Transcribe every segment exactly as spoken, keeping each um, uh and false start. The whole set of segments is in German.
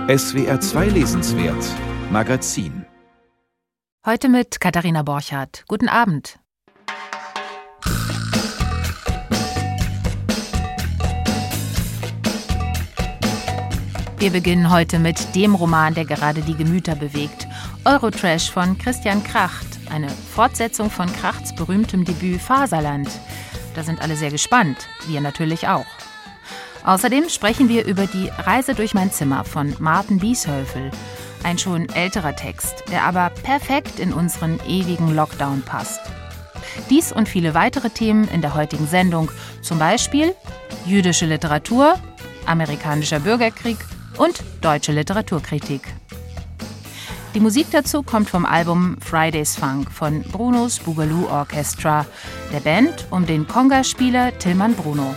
S W R zwei Lesenswert Magazin. Heute mit Katharina Borchardt. Guten Abend. Wir beginnen heute mit dem Roman, der gerade die Gemüter bewegt. Eurotrash von Christian Kracht, eine Fortsetzung von Krachts berühmtem Debüt Faserland. Da sind alle sehr gespannt, wir natürlich auch. Außerdem sprechen wir über die Reise durch mein Zimmer von Martin Bieshöfel. Ein schon älterer Text, der aber perfekt in unseren ewigen Lockdown passt. Dies und viele weitere Themen in der heutigen Sendung, zum Beispiel jüdische Literatur, amerikanischer Bürgerkrieg und deutsche Literaturkritik. Die Musik dazu kommt vom Album Fridays Funk von Bruno's Boogaloo Orchestra, der Band um den Conga-Spieler Tilman Bruno.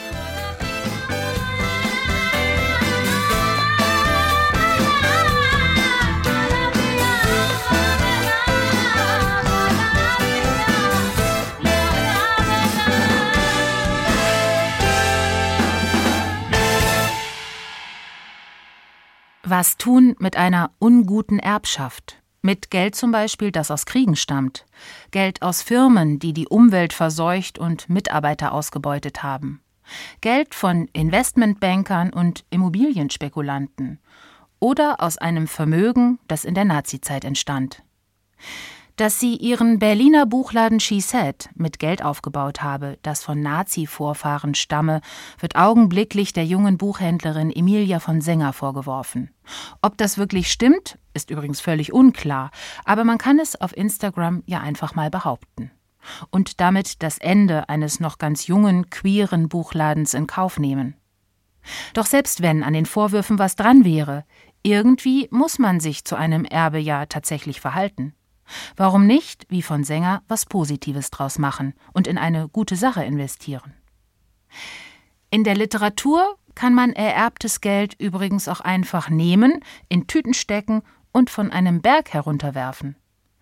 Was tun mit einer unguten Erbschaft? Mit Geld zum Beispiel, das aus Kriegen stammt. Geld aus Firmen, die die Umwelt verseucht und Mitarbeiter ausgebeutet haben. Geld von Investmentbankern und Immobilienspekulanten. Oder aus einem Vermögen, das in der Nazizeit entstand. Dass sie ihren Berliner Buchladen She Said mit Geld aufgebaut habe, das von Nazi-Vorfahren stamme, wird augenblicklich der jungen Buchhändlerin Emilia von Sänger vorgeworfen. Ob das wirklich stimmt, ist übrigens völlig unklar, aber man kann es auf Instagram ja einfach mal behaupten. Und damit das Ende eines noch ganz jungen, queeren Buchladens in Kauf nehmen. Doch selbst wenn an den Vorwürfen was dran wäre, irgendwie muss man sich zu einem Erbe ja tatsächlich verhalten. Warum nicht, wie von Sänger, was Positives draus machen und in eine gute Sache investieren? In der Literatur kann man ererbtes Geld übrigens auch einfach nehmen, in Tüten stecken und von einem Berg herunterwerfen.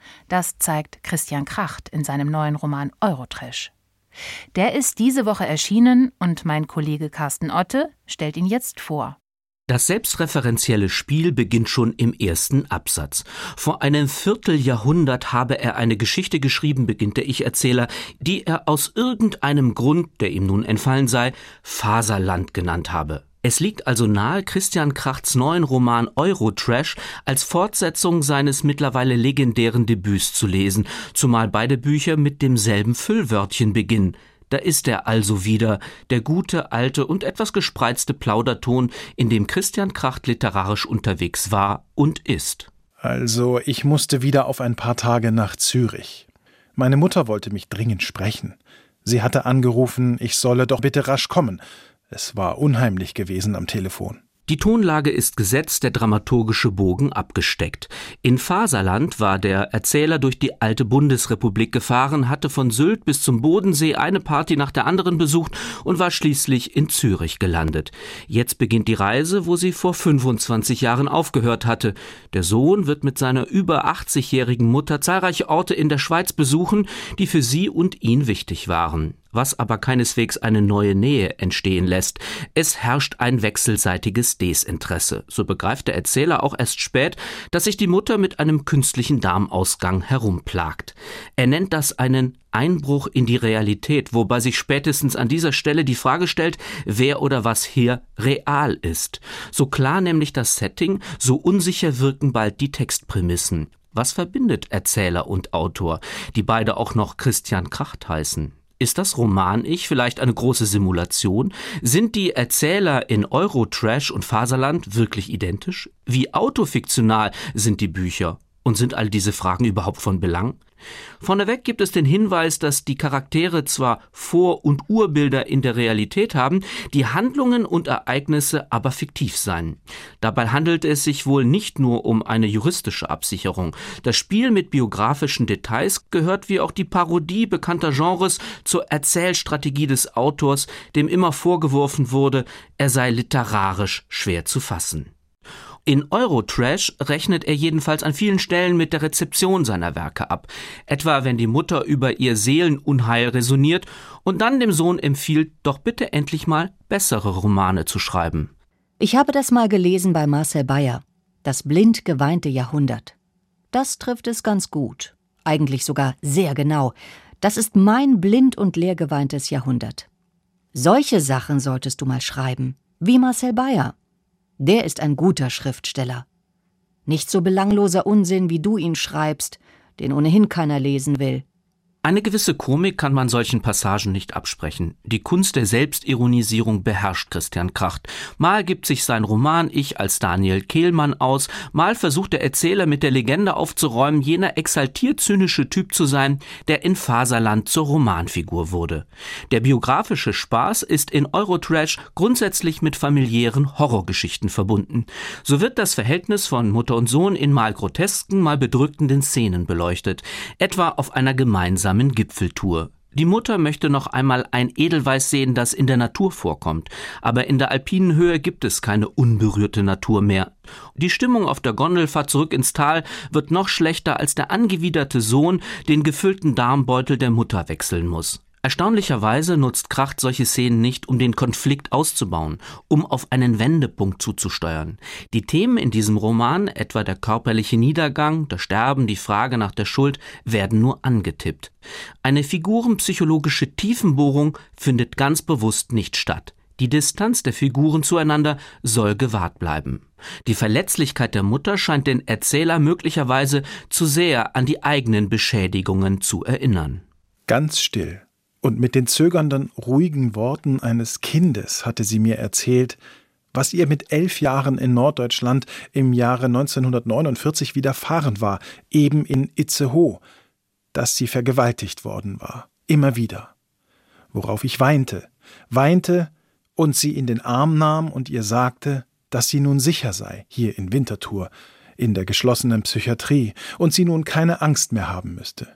Das zeigt Christian Kracht in seinem neuen Roman Eurotrash. Der ist diese Woche erschienen und mein Kollege Carsten Otte stellt ihn jetzt vor. Das selbstreferenzielle Spiel beginnt schon im ersten Absatz. Vor einem Vierteljahrhundert habe er eine Geschichte geschrieben, beginnt der Ich-Erzähler, die er aus irgendeinem Grund, der ihm nun entfallen sei, Faserland genannt habe. Es liegt also nahe, Christian Krachts neuen Roman Eurotrash als Fortsetzung seines mittlerweile legendären Debüts zu lesen, zumal beide Bücher mit demselben Füllwörtchen beginnen. Da ist er also wieder, der gute, alte und etwas gespreizte Plauderton, in dem Christian Kracht literarisch unterwegs war und ist. Also, ich musste wieder auf ein paar Tage nach Zürich. Meine Mutter wollte mich dringend sprechen. Sie hatte angerufen, ich solle doch bitte rasch kommen. Es war unheimlich gewesen am Telefon. Die Tonlage ist gesetzt, der dramaturgische Bogen abgesteckt. In Faserland war der Erzähler durch die alte Bundesrepublik gefahren, hatte von Sylt bis zum Bodensee eine Party nach der anderen besucht und war schließlich in Zürich gelandet. Jetzt beginnt die Reise, wo sie vor fünfundzwanzig Jahren aufgehört hatte. Der Sohn wird mit seiner über achtzigjährigen Mutter zahlreiche Orte in der Schweiz besuchen, die für sie und ihn wichtig waren. Was aber keineswegs eine neue Nähe entstehen lässt. Es herrscht ein wechselseitiges Desinteresse. So begreift der Erzähler auch erst spät, dass sich die Mutter mit einem künstlichen Darmausgang herumplagt. Er nennt das einen Einbruch in die Realität, wobei sich spätestens an dieser Stelle die Frage stellt, wer oder was hier real ist. So klar nämlich das Setting, so unsicher wirken bald die Textprämissen. Was verbindet Erzähler und Autor, die beide auch noch Christian Kracht heißen? Ist das Roman-Ich vielleicht eine große Simulation? Sind die Erzähler in Eurotrash und Faserland wirklich identisch? Wie autofiktional sind die Bücher? Und sind all diese Fragen überhaupt von Belang? Vorneweg gibt es den Hinweis, dass die Charaktere zwar Vor- und Urbilder in der Realität haben, die Handlungen und Ereignisse aber fiktiv seien. Dabei handelt es sich wohl nicht nur um eine juristische Absicherung. Das Spiel mit biografischen Details gehört wie auch die Parodie bekannter Genres zur Erzählstrategie des Autors, dem immer vorgeworfen wurde, er sei literarisch schwer zu fassen. In Eurotrash rechnet er jedenfalls an vielen Stellen mit der Rezeption seiner Werke ab. Etwa wenn die Mutter über ihr Seelenunheil resoniert und dann dem Sohn empfiehlt, doch bitte endlich mal bessere Romane zu schreiben. Ich habe das mal gelesen bei Marcel Beyer. Das blind geweinte Jahrhundert. Das trifft es ganz gut. Eigentlich sogar sehr genau. Das ist mein blind und leer geweintes Jahrhundert. Solche Sachen solltest du mal schreiben, wie Marcel Beyer. Der ist ein guter Schriftsteller. Nicht so belangloser Unsinn, wie du ihn schreibst, den ohnehin keiner lesen will. Eine gewisse Komik kann man solchen Passagen nicht absprechen. Die Kunst der Selbstironisierung beherrscht Christian Kracht. Mal gibt sich sein Roman Ich als Daniel Kehlmann aus, mal versucht der Erzähler mit der Legende aufzuräumen, jener exaltiert-zynische Typ zu sein, der in Faserland zur Romanfigur wurde. Der biografische Spaß ist in Eurotrash grundsätzlich mit familiären Horrorgeschichten verbunden. So wird das Verhältnis von Mutter und Sohn in mal grotesken, mal bedrückenden Szenen beleuchtet, etwa auf einer gemeinsamen Gipfeltour. Die Mutter möchte noch einmal ein Edelweiß sehen, das in der Natur vorkommt. Aber in der alpinen Höhe gibt es keine unberührte Natur mehr. Die Stimmung auf der Gondelfahrt zurück ins Tal wird noch schlechter, als der angewiderte Sohn den gefüllten Darmbeutel der Mutter wechseln muss. Erstaunlicherweise nutzt Kracht solche Szenen nicht, um den Konflikt auszubauen, um auf einen Wendepunkt zuzusteuern. Die Themen in diesem Roman, etwa der körperliche Niedergang, das Sterben, die Frage nach der Schuld, werden nur angetippt. Eine figurenpsychologische Tiefenbohrung findet ganz bewusst nicht statt. Die Distanz der Figuren zueinander soll gewahrt bleiben. Die Verletzlichkeit der Mutter scheint den Erzähler möglicherweise zu sehr an die eigenen Beschädigungen zu erinnern. Ganz still und mit den zögernden, ruhigen Worten eines Kindes hatte sie mir erzählt, was ihr mit elf Jahren in Norddeutschland im Jahre neunzehnhundertneunundvierzig widerfahren war, eben in Itzehoe, dass sie vergewaltigt worden war, immer wieder. Worauf ich weinte, weinte und sie in den Arm nahm und ihr sagte, dass sie nun sicher sei, hier in Winterthur, in der geschlossenen Psychiatrie, und sie nun keine Angst mehr haben müsste.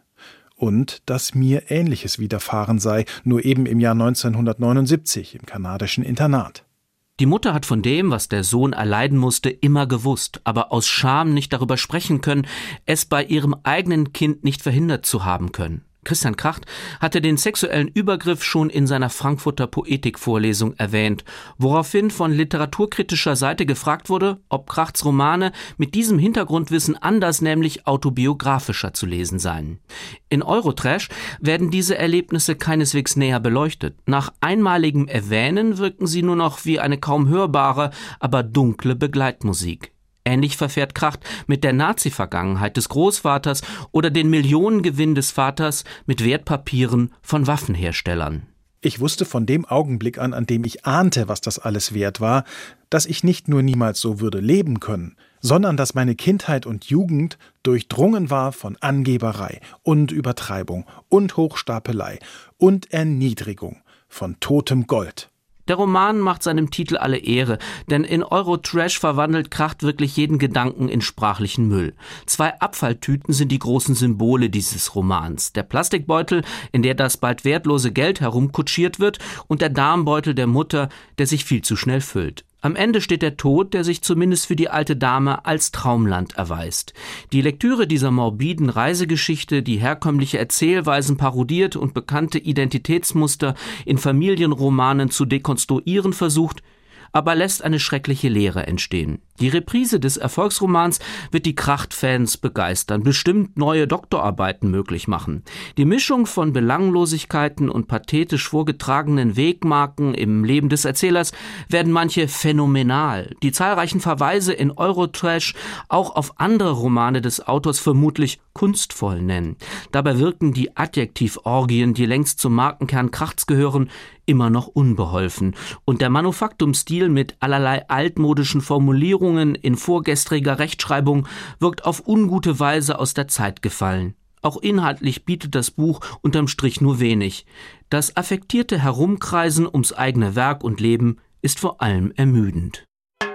Und dass mir Ähnliches widerfahren sei, nur eben im Jahr neunzehnhundertneunundsiebzig im kanadischen Internat. Die Mutter hat von dem, was der Sohn erleiden musste, immer gewusst, aber aus Scham nicht darüber sprechen können, es bei ihrem eigenen Kind nicht verhindert zu haben können. Christian Kracht hatte den sexuellen Übergriff schon in seiner Frankfurter Poetikvorlesung erwähnt, woraufhin von literaturkritischer Seite gefragt wurde, ob Krachts Romane mit diesem Hintergrundwissen anders, nämlich autobiografischer zu lesen seien. In Eurotrash werden diese Erlebnisse keineswegs näher beleuchtet. Nach einmaligem Erwähnen wirken sie nur noch wie eine kaum hörbare, aber dunkle Begleitmusik. Ähnlich verfährt Kracht mit der Nazi-Vergangenheit des Großvaters oder den Millionengewinn des Vaters mit Wertpapieren von Waffenherstellern. Ich wusste von dem Augenblick an, an dem ich ahnte, was das alles wert war, dass ich nicht nur niemals so würde leben können, sondern dass meine Kindheit und Jugend durchdrungen war von Angeberei und Übertreibung und Hochstapelei und Erniedrigung, von totem Gold. Der Roman macht seinem Titel alle Ehre, denn in Eurotrash verwandelt Kracht wirklich jeden Gedanken in sprachlichen Müll. Zwei Abfalltüten sind die großen Symbole dieses Romans. Der Plastikbeutel, in der das bald wertlose Geld herumkutschiert wird, und der Darmbeutel der Mutter, der sich viel zu schnell füllt. Am Ende steht der Tod, der sich zumindest für die alte Dame als Traumland erweist. Die Lektüre dieser morbiden Reisegeschichte, die herkömmliche Erzählweisen parodiert und bekannte Identitätsmuster in Familienromanen zu dekonstruieren versucht, aber lässt eine schreckliche Leere entstehen. Die Reprise des Erfolgsromans wird die Kracht-Fans begeistern, bestimmt neue Doktorarbeiten möglich machen. Die Mischung von Belanglosigkeiten und pathetisch vorgetragenen Wegmarken im Leben des Erzählers werden manche phänomenal. Die zahlreichen Verweise in Eurotrash auch auf andere Romane des Autors vermutlich kunstvoll nennen. Dabei wirken die Adjektivorgien, die längst zum Markenkern Krachts gehören, immer noch unbeholfen. Und der Manufaktumstil mit allerlei altmodischen Formulierungen in vorgestriger Rechtschreibung wirkt auf ungute Weise aus der Zeit gefallen. Auch inhaltlich bietet das Buch unterm Strich nur wenig. Das affektierte Herumkreisen ums eigene Werk und Leben ist vor allem ermüdend.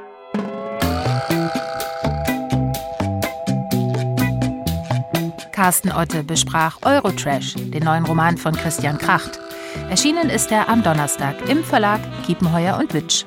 Carsten Otte besprach Eurotrash, den neuen Roman von Christian Kracht. Erschienen ist er am Donnerstag im Verlag Kiepenheuer und Witsch.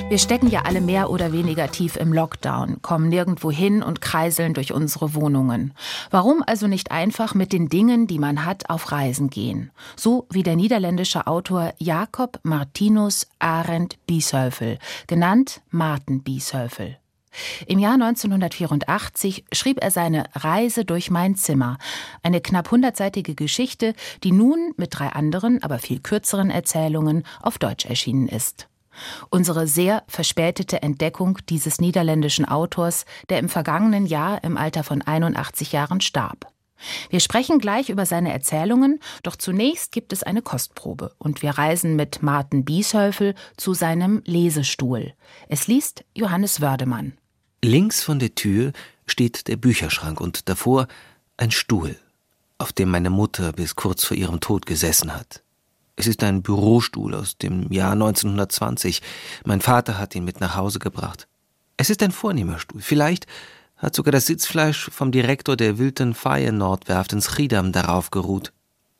Wir stecken ja alle mehr oder weniger tief im Lockdown, kommen nirgendwo hin und kreiseln durch unsere Wohnungen. Warum also nicht einfach mit den Dingen, die man hat, auf Reisen gehen? So wie der niederländische Autor Jacob Martinus Arend Biesheuvel, genannt Maarten Biesheuvel. Im Jahr neunzehnhundertvierundachtzig schrieb er seine Reise durch mein Zimmer, eine knapp hundertseitige Geschichte, die nun mit drei anderen, aber viel kürzeren Erzählungen auf Deutsch erschienen ist. Unsere sehr verspätete Entdeckung dieses niederländischen Autors, der im vergangenen Jahr im Alter von einundachtzig Jahren starb. Wir sprechen gleich über seine Erzählungen, doch zunächst gibt es eine Kostprobe und wir reisen mit Maarten Biesheuvel zu seinem Lesestuhl. Es liest Johannes Wördemann. Links von der Tür steht der Bücherschrank und davor ein Stuhl, auf dem meine Mutter bis kurz vor ihrem Tod gesessen hat. Es ist ein Bürostuhl aus dem Jahr neunzehnhundertzwanzig. Mein Vater hat ihn mit nach Hause gebracht. Es ist ein vornehmer Stuhl. Vielleicht hat sogar das Sitzfleisch vom Direktor der Wilton Fire Nordwerft in Schiedam darauf geruht.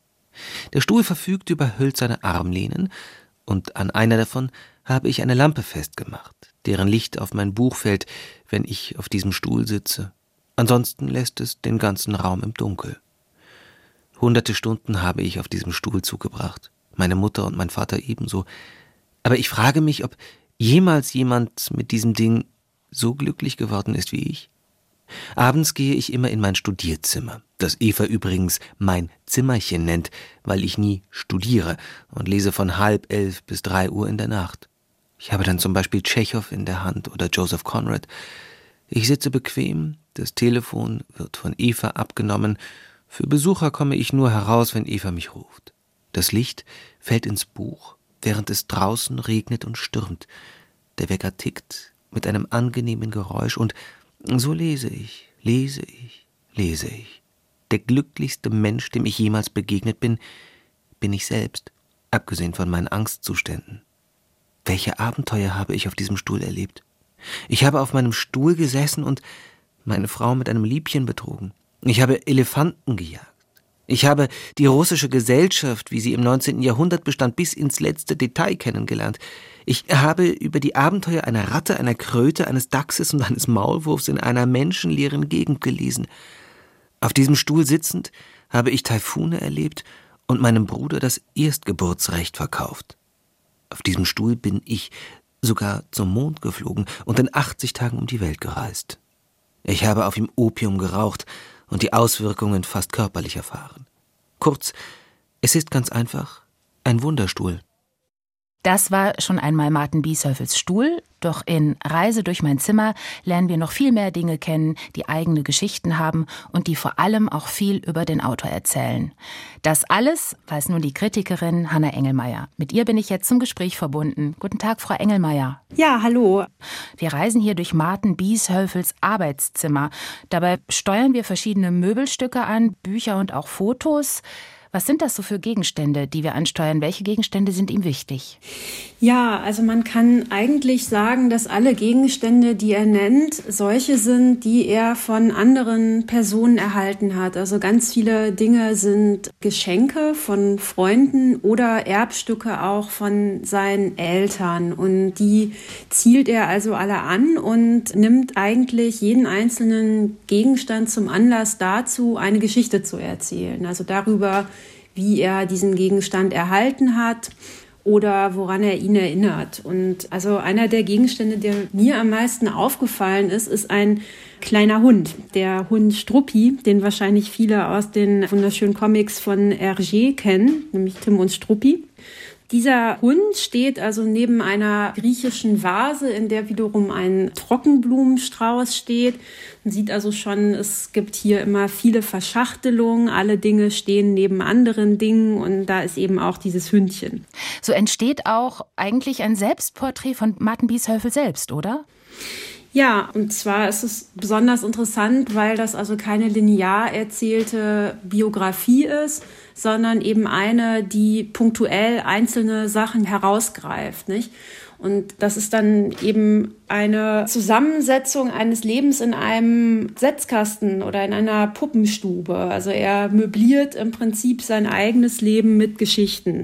Der Stuhl verfügt über hölzerne Armlehnen und an einer davon habe ich eine Lampe festgemacht, deren Licht auf mein Buch fällt, wenn ich auf diesem Stuhl sitze. Ansonsten lässt es den ganzen Raum im Dunkel. Hunderte Stunden habe ich auf diesem Stuhl zugebracht. Meine Mutter und mein Vater ebenso. Aber ich frage mich, ob jemals jemand mit diesem Ding so glücklich geworden ist wie ich. Abends gehe ich immer in mein Studierzimmer, das Eva übrigens mein Zimmerchen nennt, weil ich nie studiere und lese von halb elf bis drei Uhr in der Nacht. Ich habe dann zum Beispiel Tschechow in der Hand oder Joseph Conrad. Ich sitze bequem, das Telefon wird von Eva abgenommen. Für Besucher komme ich nur heraus, wenn Eva mich ruft. Das Licht fällt ins Buch, während es draußen regnet und stürmt. Der Wecker tickt mit einem angenehmen Geräusch und so lese ich, lese ich, lese ich. Der glücklichste Mensch, dem ich jemals begegnet bin, bin ich selbst, abgesehen von meinen Angstzuständen. Welche Abenteuer habe ich auf diesem Stuhl erlebt? Ich habe auf meinem Stuhl gesessen und meine Frau mit einem Liebchen betrogen. Ich habe Elefanten gejagt. Ich habe die russische Gesellschaft, wie sie im neunzehnten Jahrhundert bestand, bis ins letzte Detail kennengelernt. Ich habe über die Abenteuer einer Ratte, einer Kröte, eines Dachses und eines Maulwurfs in einer menschenleeren Gegend gelesen. Auf diesem Stuhl sitzend habe ich Taifune erlebt und meinem Bruder das Erstgeburtsrecht verkauft. Auf diesem Stuhl bin ich sogar zum Mond geflogen und in achtzig Tagen um die Welt gereist. Ich habe auf ihm Opium geraucht und die Auswirkungen fast körperlich erfahren. Kurz, es ist ganz einfach ein Wunderstuhl. Das war schon einmal Maarten Biesheuvels Stuhl, doch in Reise durch mein Zimmer lernen wir noch viel mehr Dinge kennen, die eigene Geschichten haben und die vor allem auch viel über den Autor erzählen. Das alles weiß nun die Kritikerin Hanna Engelmeier. Mit ihr bin ich jetzt zum Gespräch verbunden. Guten Tag, Frau Engelmeier. Ja, hallo. Wir reisen hier durch Maarten Biesheuvels Arbeitszimmer. Dabei steuern wir verschiedene Möbelstücke an, Bücher und auch Fotos. Was sind das so für Gegenstände, die wir ansteuern? Welche Gegenstände sind ihm wichtig? Ja, also man kann eigentlich sagen, dass alle Gegenstände, die er nennt, solche sind, die er von anderen Personen erhalten hat. Also ganz viele Dinge sind Geschenke von Freunden oder Erbstücke auch von seinen Eltern. Und die zielt er also alle an und nimmt eigentlich jeden einzelnen Gegenstand zum Anlass dazu, eine Geschichte zu erzählen. Also darüber, wie er diesen Gegenstand erhalten hat oder woran er ihn erinnert. Und also einer der Gegenstände, der mir am meisten aufgefallen ist, ist ein kleiner Hund. Der Hund Struppi, den wahrscheinlich viele aus den wunderschönen Comics von Hergé kennen, nämlich Tim und Struppi. Dieser Hund steht also neben einer griechischen Vase, in der wiederum ein Trockenblumenstrauß steht. Man sieht also schon, es gibt hier immer viele Verschachtelungen. Alle Dinge stehen neben anderen Dingen und da ist eben auch dieses Hündchen. So entsteht auch eigentlich ein Selbstporträt von Maarten Biesheuvel selbst, oder? Ja, und zwar ist es besonders interessant, weil das also keine linear erzählte Biografie ist, sondern eben eine, die punktuell einzelne Sachen herausgreift, nicht? Und das ist dann eben eine Zusammensetzung eines Lebens in einem Setzkasten oder in einer Puppenstube. Also er möbliert im Prinzip sein eigenes Leben mit Geschichten.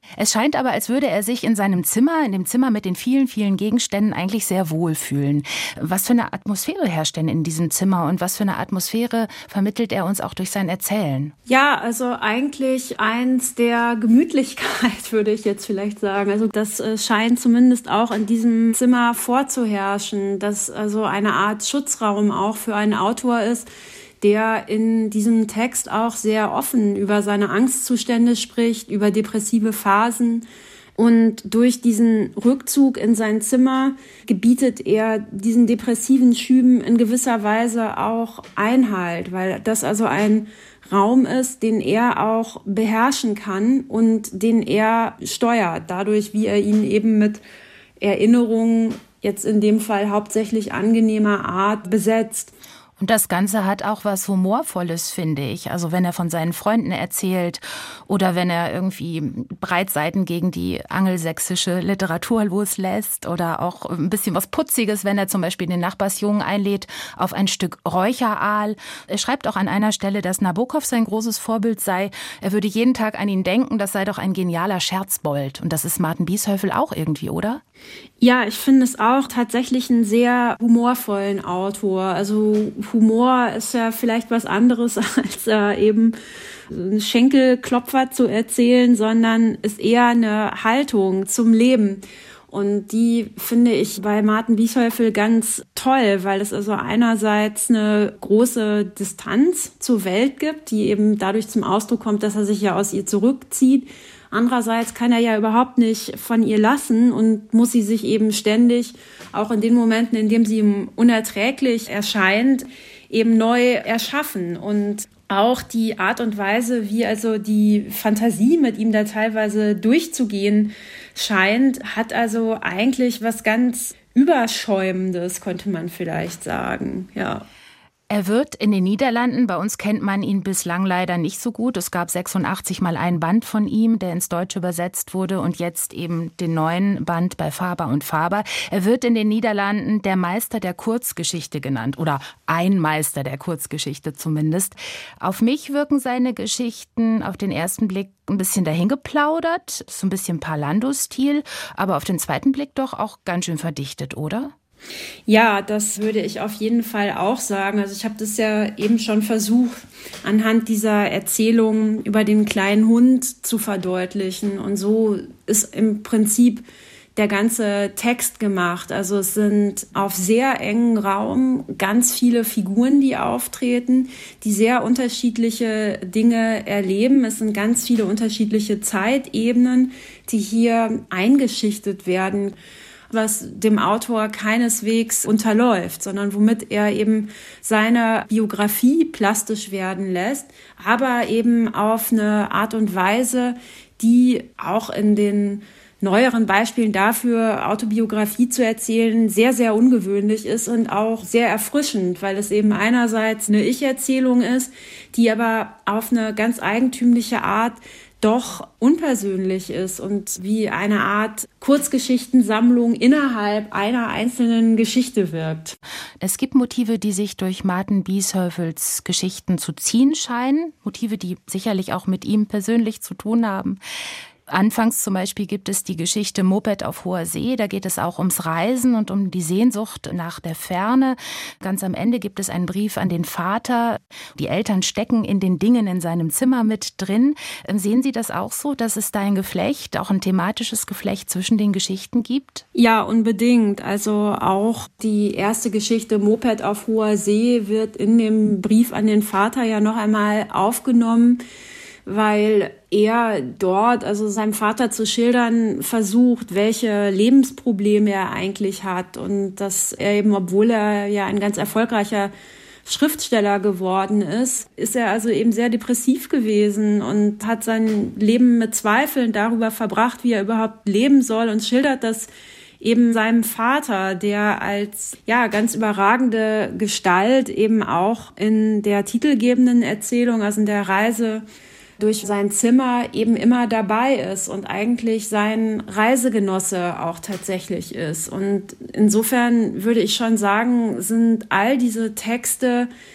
Es scheint aber, als würde er sich in seinem Zimmer, in dem Zimmer mit den vielen, vielen Gegenständen eigentlich sehr wohl fühlen. Was für eine Atmosphäre herrscht denn in diesem Zimmer und was für eine Atmosphäre vermittelt er uns auch durch sein Erzählen? Ja, also eigentlich eins der Gemütlichkeit, würde ich jetzt vielleicht sagen. Also das äh, scheint zumindest auch in diesem Zimmer vorzuherrschen, dass also eine Art Schutzraum auch für einen Autor ist, der in diesem Text auch sehr offen über seine Angstzustände spricht, über depressive Phasen. Und durch diesen Rückzug in sein Zimmer gebietet er diesen depressiven Schüben in gewisser Weise auch Einhalt, weil das also ein Raum ist, den er auch beherrschen kann und den er steuert, dadurch, wie er ihn eben mit Erinnerungen, jetzt in dem Fall hauptsächlich angenehmer Art, besetzt. Und das Ganze hat auch was Humorvolles, finde ich. Also wenn er von seinen Freunden erzählt oder wenn er irgendwie Breitseiten gegen die angelsächsische Literatur loslässt oder auch ein bisschen was Putziges, wenn er zum Beispiel den Nachbarsjungen einlädt auf ein Stück Räucheraal. Er schreibt auch an einer Stelle, dass Nabokov sein großes Vorbild sei. Er würde jeden Tag an ihn denken, das sei doch ein genialer Scherzbold. Und das ist Martin Biesheuvel auch irgendwie, oder? Ja, ich finde es auch tatsächlich einen sehr humorvollen Autor. Also Humor ist ja vielleicht was anderes, als äh, eben einen Schenkelklopfer zu erzählen, sondern ist eher eine Haltung zum Leben. Und die finde ich bei Martin Biesheuvel ganz toll, weil es also einerseits eine große Distanz zur Welt gibt, die eben dadurch zum Ausdruck kommt, dass er sich ja aus ihr zurückzieht. Andererseits kann er ja überhaupt nicht von ihr lassen und muss sie sich eben ständig, auch in den Momenten, in denen sie ihm unerträglich erscheint, eben neu erschaffen. Und auch die Art und Weise, wie also die Fantasie mit ihm da teilweise durchzugehen scheint, hat also eigentlich was ganz Überschäumendes, könnte man vielleicht sagen, ja. Er wird in den Niederlanden, bei uns kennt man ihn bislang leider nicht so gut. Es gab sechsundachtzig mal einen Band von ihm, der ins Deutsche übersetzt wurde und jetzt eben den neuen Band bei Faber und Faber. Er wird in den Niederlanden der Meister der Kurzgeschichte genannt oder ein Meister der Kurzgeschichte zumindest. Auf mich wirken seine Geschichten auf den ersten Blick ein bisschen dahingeplaudert, so ein bisschen Parlando-Stil, aber auf den zweiten Blick doch auch ganz schön verdichtet, oder? Ja, das würde ich auf jeden Fall auch sagen. Also ich habe das ja eben schon versucht, anhand dieser Erzählung über den kleinen Hund zu verdeutlichen. Und so ist im Prinzip der ganze Text gemacht. Also es sind auf sehr engen Raum ganz viele Figuren, die auftreten, die sehr unterschiedliche Dinge erleben. Es sind ganz viele unterschiedliche Zeitebenen, die hier eingeschichtet werden, was dem Autor keineswegs unterläuft, sondern womit er eben seine Biografie plastisch werden lässt, aber eben auf eine Art und Weise, die auch in den neueren Beispielen dafür, Autobiografie zu erzählen, sehr, sehr ungewöhnlich ist und auch sehr erfrischend, weil es eben einerseits eine Ich-Erzählung ist, die aber auf eine ganz eigentümliche Art doch unpersönlich ist und wie eine Art Kurzgeschichtensammlung innerhalb einer einzelnen Geschichte wirkt. Es gibt Motive, die sich durch Martin Biesheuvels Geschichten zu ziehen scheinen, Motive, die sicherlich auch mit ihm persönlich zu tun haben. Anfangs zum Beispiel gibt es die Geschichte Moped auf hoher See. Da geht es auch ums Reisen und um die Sehnsucht nach der Ferne. Ganz am Ende gibt es einen Brief an den Vater. Die Eltern stecken in den Dingen in seinem Zimmer mit drin. Sehen Sie das auch so, dass es da ein Geflecht, auch ein thematisches Geflecht zwischen den Geschichten gibt? Ja, unbedingt. Also auch die erste Geschichte Moped auf hoher See wird in dem Brief an den Vater ja noch einmal aufgenommen, weil er dort, also seinem Vater zu schildern versucht, welche Lebensprobleme er eigentlich hat und dass er eben, obwohl er ja ein ganz erfolgreicher Schriftsteller geworden ist, ist er also eben sehr depressiv gewesen und hat sein Leben mit Zweifeln darüber verbracht, wie er überhaupt leben soll und schildert das eben seinem Vater, der als ja ganz überragende Gestalt eben auch in der titelgebenden Erzählung, also in der Reise durch sein Zimmer eben immer dabei ist und eigentlich sein Reisegenosse auch tatsächlich ist. Und insofern würde ich schon sagen, sind all diese Texte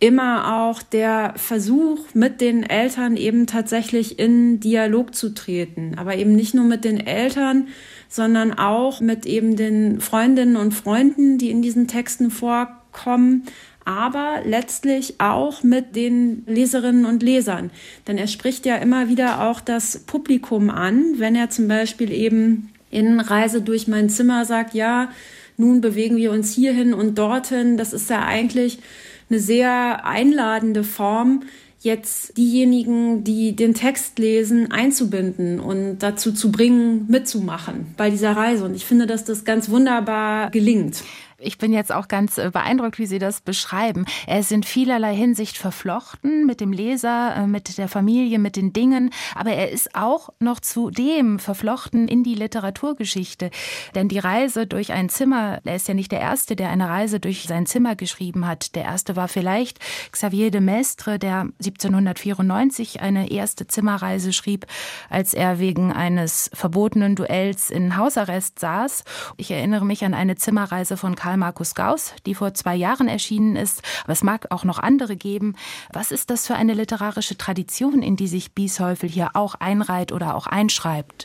immer auch der Versuch, mit den Eltern eben tatsächlich in Dialog zu treten. Aber eben nicht nur mit den Eltern, sondern auch mit eben den Freundinnen und Freunden, die in diesen Texten vorkommen, aber letztlich auch mit den Leserinnen und Lesern. Denn er spricht ja immer wieder auch das Publikum an, wenn er zum Beispiel eben in Reise durch mein Zimmer sagt, ja, nun bewegen wir uns hierhin und dorthin. Das ist ja eigentlich eine sehr einladende Form, jetzt diejenigen, die den Text lesen, einzubinden und dazu zu bringen, mitzumachen bei dieser Reise. Und ich finde, dass das ganz wunderbar gelingt. Ich bin jetzt auch ganz beeindruckt, wie Sie das beschreiben. Er ist in vielerlei Hinsicht verflochten mit dem Leser, mit der Familie, mit den Dingen. Aber er ist auch noch zudem verflochten in die Literaturgeschichte. Denn die Reise durch ein Zimmer, er ist ja nicht der Erste, der eine Reise durch sein Zimmer geschrieben hat. Der Erste war vielleicht Xavier de Maistre, der siebzehnhundertvierundneunzig eine erste Zimmerreise schrieb, als er wegen eines verbotenen Duells in Hausarrest saß. Ich erinnere mich an eine Zimmerreise von Karl Markus Gauss, die vor zwei Jahren erschienen ist. Aber es mag auch noch andere geben. Was ist das für eine literarische Tradition, in die sich Bieshäufel hier auch einreiht oder auch einschreibt?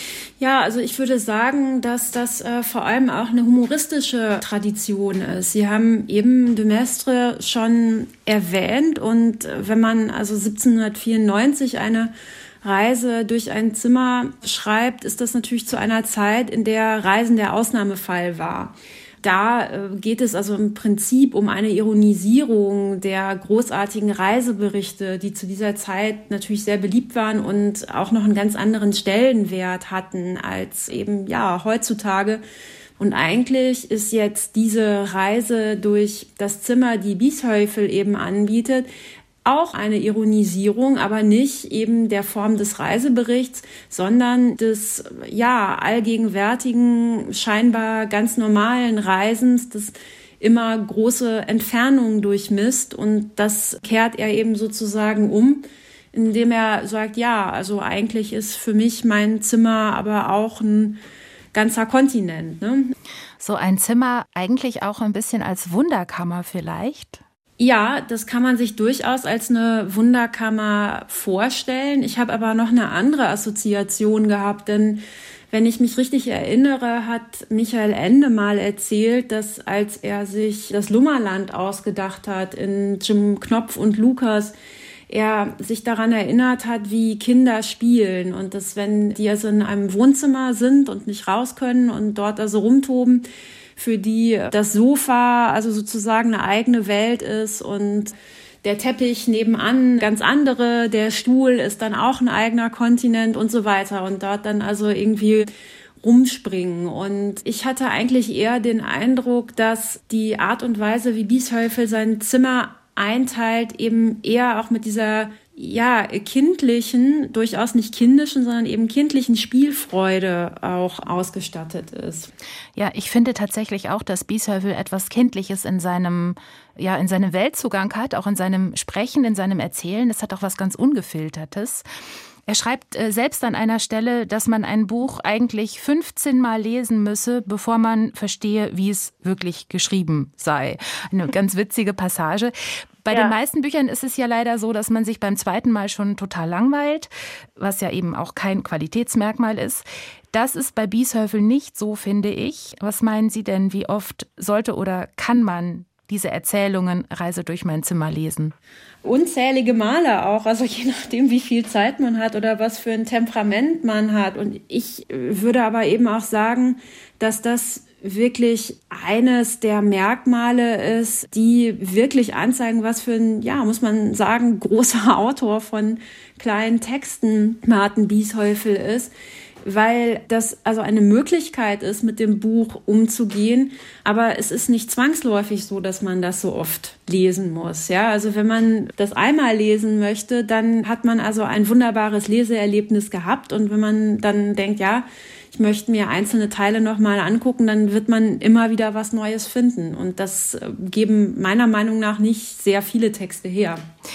Ja, also ich würde sagen, dass das äh, vor allem auch eine humoristische Tradition ist. Sie haben eben de Maistre schon erwähnt und äh, wenn man also siebzehnhundertvierundneunzig eine Reise durch ein Zimmer schreibt, ist das natürlich zu einer Zeit, in der Reisen der Ausnahmefall war. Da äh, geht es also im Prinzip um eine Ironisierung der großartigen Reiseberichte, die zu dieser Zeit natürlich sehr beliebt waren und auch noch einen ganz anderen Stellenwert hatten als eben ja heutzutage. Und eigentlich ist jetzt diese Reise durch das Zimmer, die Bieshäufel eben anbietet, auch eine Ironisierung, aber nicht eben der Form des Reiseberichts, sondern des ja allgegenwärtigen, scheinbar ganz normalen Reisens, das immer große Entfernungen durchmisst. Und das kehrt er eben sozusagen um, indem er sagt, ja, also eigentlich ist für mich mein Zimmer aber auch ein ganzer Kontinent, ne? So ein Zimmer eigentlich auch ein bisschen als Wunderkammer vielleicht? Ja, das kann man sich durchaus als eine Wunderkammer vorstellen. Ich habe aber noch eine andere Assoziation gehabt, denn wenn ich mich richtig erinnere, hat Michael Ende mal erzählt, dass als er sich das Lummerland ausgedacht hat in Jim Knopf und Lukas, er sich daran erinnert hat, wie Kinder spielen und dass wenn die also in einem Wohnzimmer sind und nicht raus können und dort also rumtoben, für die das Sofa also sozusagen eine eigene Welt ist und der Teppich nebenan ganz andere, der Stuhl ist dann auch ein eigener Kontinent und so weiter und dort dann also irgendwie rumspringen. Und ich hatte eigentlich eher den Eindruck, dass die Art und Weise, wie Bieshäufel sein Zimmer einteilt, eben eher auch mit dieser ja kindlichen, durchaus nicht kindischen, sondern eben kindlichen Spielfreude auch ausgestattet ist. Ja, ich finde tatsächlich auch, dass Bieshäufel etwas Kindliches in seinem, ja, in seinem Weltzugang hat, auch in seinem Sprechen, in seinem Erzählen. Es hat auch was ganz Ungefiltertes. Er schreibt äh, selbst an einer Stelle, dass man ein Buch eigentlich fünfzehn Mal lesen müsse, bevor man verstehe, wie es wirklich geschrieben sei. Eine ganz witzige Passage. Bei ja. den meisten Büchern ist es ja leider so, dass man sich beim zweiten Mal schon total langweilt, was ja eben auch kein Qualitätsmerkmal ist. Das ist bei Bieshäufel nicht so, finde ich. Was meinen Sie denn, wie oft sollte oder kann man diese Erzählungen Reise durch mein Zimmer lesen? Unzählige Male auch, also je nachdem, wie viel Zeit man hat oder was für ein Temperament man hat. Und ich würde aber eben auch sagen, dass das wirklich eines der Merkmale ist, die wirklich anzeigen, was für ein, ja, muss man sagen, großer Autor von kleinen Texten Martin Bieshäufel ist, weil das also eine Möglichkeit ist, mit dem Buch umzugehen, aber es ist nicht zwangsläufig so, dass man das so oft lesen muss. Ja, also wenn man das einmal lesen möchte, dann hat man also ein wunderbares Leseerlebnis gehabt und wenn man dann denkt, ja, ich möchte mir einzelne Teile nochmal angucken, dann wird man immer wieder was Neues finden und das geben meiner Meinung nach nicht sehr viele Texte her.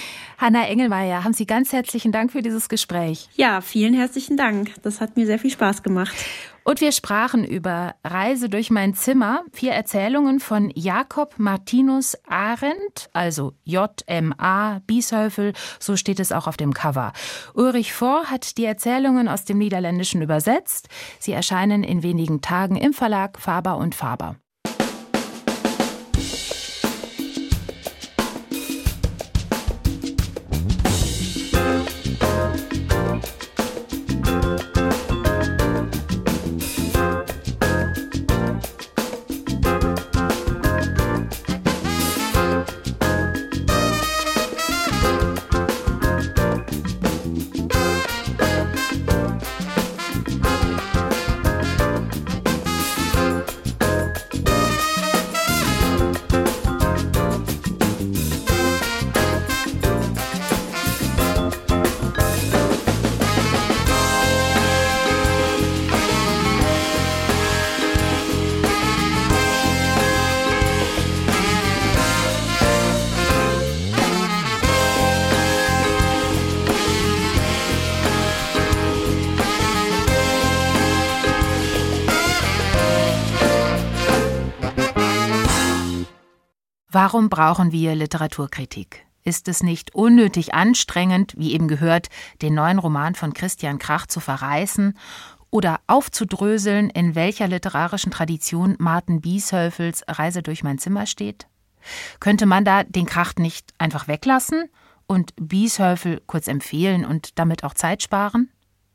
Hanna Engelmeier, haben Sie ganz herzlichen Dank für dieses Gespräch. Ja, vielen herzlichen Dank. Das hat mir sehr viel Spaß gemacht. Und wir sprachen über Reise durch mein Zimmer, vier Erzählungen von Jacob Martinus Arendt, also J M A Biesheuvel, so steht es auch auf dem Cover. Ulrich Fohr hat die Erzählungen aus dem Niederländischen übersetzt. Sie erscheinen in wenigen Tagen im Verlag Faber und Faber. Warum brauchen wir Literaturkritik? Ist es nicht unnötig anstrengend, wie eben gehört, den neuen Roman von Christian Krach zu verreißen oder aufzudröseln, in welcher literarischen Tradition Martin Biesheuvels Reise durch mein Zimmer steht? Könnte man da den Krach nicht einfach weglassen und Biesheuvel kurz empfehlen und damit auch Zeit sparen?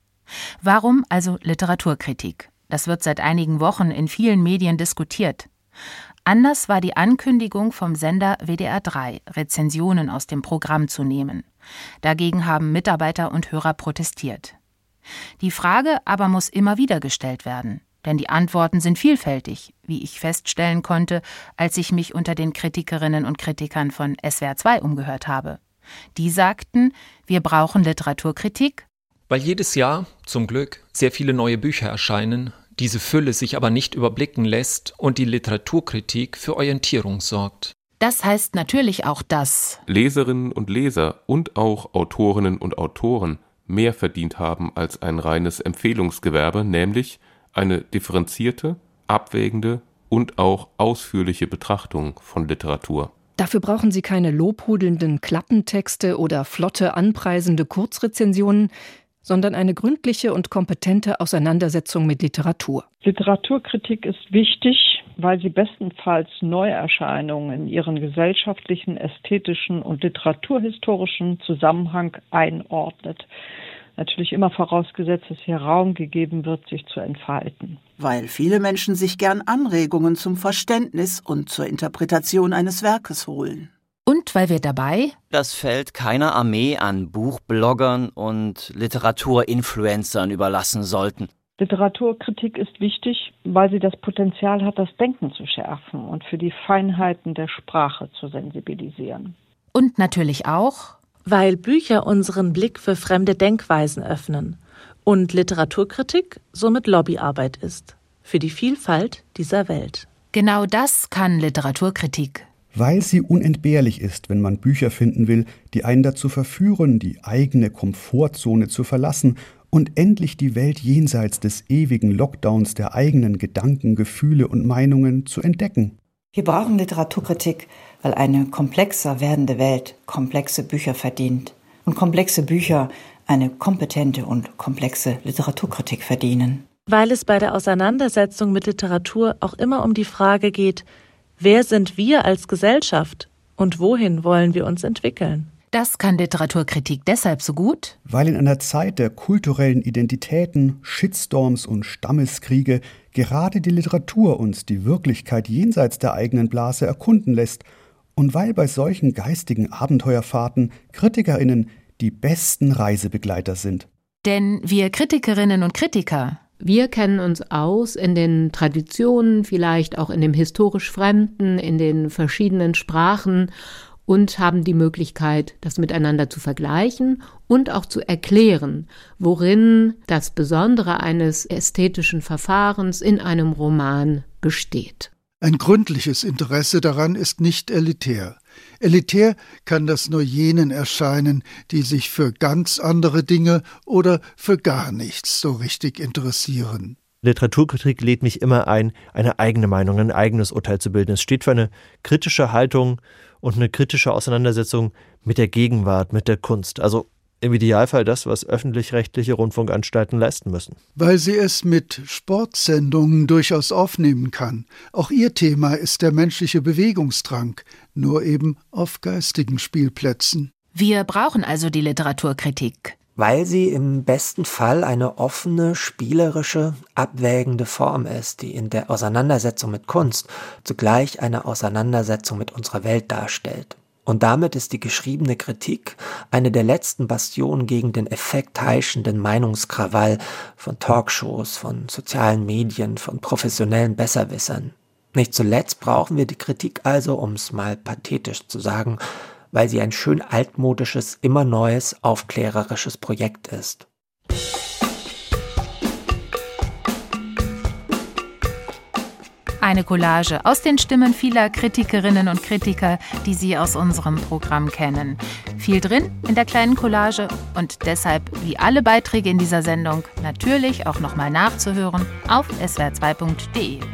Warum also Literaturkritik? Das wird seit einigen Wochen in vielen Medien diskutiert. Anders war die Ankündigung vom Sender W D R drei, Rezensionen aus dem Programm zu nehmen. Dagegen haben Mitarbeiter und Hörer protestiert. Die Frage aber muss immer wieder gestellt werden, denn die Antworten sind vielfältig, wie ich feststellen konnte, als ich mich unter den Kritikerinnen und Kritikern von S W R zwei umgehört habe. Die sagten, wir brauchen Literaturkritik, weil jedes Jahr, zum Glück, sehr viele neue Bücher erscheinen, diese Fülle sich aber nicht überblicken lässt und die Literaturkritik für Orientierung sorgt. Das heißt natürlich auch, dass Leserinnen und Leser und auch Autorinnen und Autoren mehr verdient haben als ein reines Empfehlungsgewerbe, nämlich eine differenzierte, abwägende und auch ausführliche Betrachtung von Literatur. Dafür brauchen Sie keine lobhudelnden Klappentexte oder flotte, anpreisende Kurzrezensionen, sondern eine gründliche und kompetente Auseinandersetzung mit Literatur. Literaturkritik ist wichtig, weil sie bestenfalls Neuerscheinungen in ihren gesellschaftlichen, ästhetischen und literaturhistorischen Zusammenhang einordnet. Natürlich immer vorausgesetzt, dass hier Raum gegeben wird, sich zu entfalten. Weil viele Menschen sich gern Anregungen zum Verständnis und zur Interpretation eines Werkes holen. Und weil wir dabei das Feld keiner Armee an Buchbloggern und Literaturinfluencern überlassen sollten. Literaturkritik ist wichtig, weil sie das Potenzial hat, das Denken zu schärfen und für die Feinheiten der Sprache zu sensibilisieren. Und natürlich auch, weil Bücher unseren Blick für fremde Denkweisen öffnen und Literaturkritik somit Lobbyarbeit ist für die Vielfalt dieser Welt. Genau das kann Literaturkritik. Weil sie unentbehrlich ist, wenn man Bücher finden will, die einen dazu verführen, die eigene Komfortzone zu verlassen und endlich die Welt jenseits des ewigen Lockdowns der eigenen Gedanken, Gefühle und Meinungen zu entdecken. Wir brauchen Literaturkritik, weil eine komplexer werdende Welt komplexe Bücher verdient und komplexe Bücher eine kompetente und komplexe Literaturkritik verdienen. Weil es bei der Auseinandersetzung mit Literatur auch immer um die Frage geht, wer sind wir als Gesellschaft und wohin wollen wir uns entwickeln? Das kann Literaturkritik deshalb so gut, weil in einer Zeit der kulturellen Identitäten, Shitstorms und Stammeskriege gerade die Literatur uns die Wirklichkeit jenseits der eigenen Blase erkunden lässt und weil bei solchen geistigen Abenteuerfahrten KritikerInnen die besten Reisebegleiter sind. Denn wir Kritikerinnen und Kritiker, wir kennen uns aus in den Traditionen, vielleicht auch in dem historisch Fremden, in den verschiedenen Sprachen und haben die Möglichkeit, das miteinander zu vergleichen und auch zu erklären, worin das Besondere eines ästhetischen Verfahrens in einem Roman besteht. Ein gründliches Interesse daran ist nicht elitär. Elitär kann das nur jenen erscheinen, die sich für ganz andere Dinge oder für gar nichts so richtig interessieren. Literaturkritik lädt mich immer ein, eine eigene Meinung, ein eigenes Urteil zu bilden. Es steht für eine kritische Haltung und eine kritische Auseinandersetzung mit der Gegenwart, mit der Kunst. Also im Idealfall das, was öffentlich-rechtliche Rundfunkanstalten leisten müssen. Weil sie es mit Sportsendungen durchaus aufnehmen kann. Auch ihr Thema ist der menschliche Bewegungsdrang, nur eben auf geistigen Spielplätzen. Wir brauchen also die Literaturkritik. Weil sie im besten Fall eine offene, spielerische, abwägende Form ist, die in der Auseinandersetzung mit Kunst zugleich eine Auseinandersetzung mit unserer Welt darstellt. Und damit ist die geschriebene Kritik eine der letzten Bastionen gegen den effektheischenden Meinungskrawall von Talkshows, von sozialen Medien, von professionellen Besserwissern. Nicht zuletzt brauchen wir die Kritik also, um es mal pathetisch zu sagen, weil sie ein schön altmodisches, immer neues, aufklärerisches Projekt ist. Eine Collage aus den Stimmen vieler Kritikerinnen und Kritiker, die Sie aus unserem Programm kennen. Viel drin in der kleinen Collage und deshalb, wie alle Beiträge in dieser Sendung, natürlich auch nochmal nachzuhören auf s w r zwei punkt d e.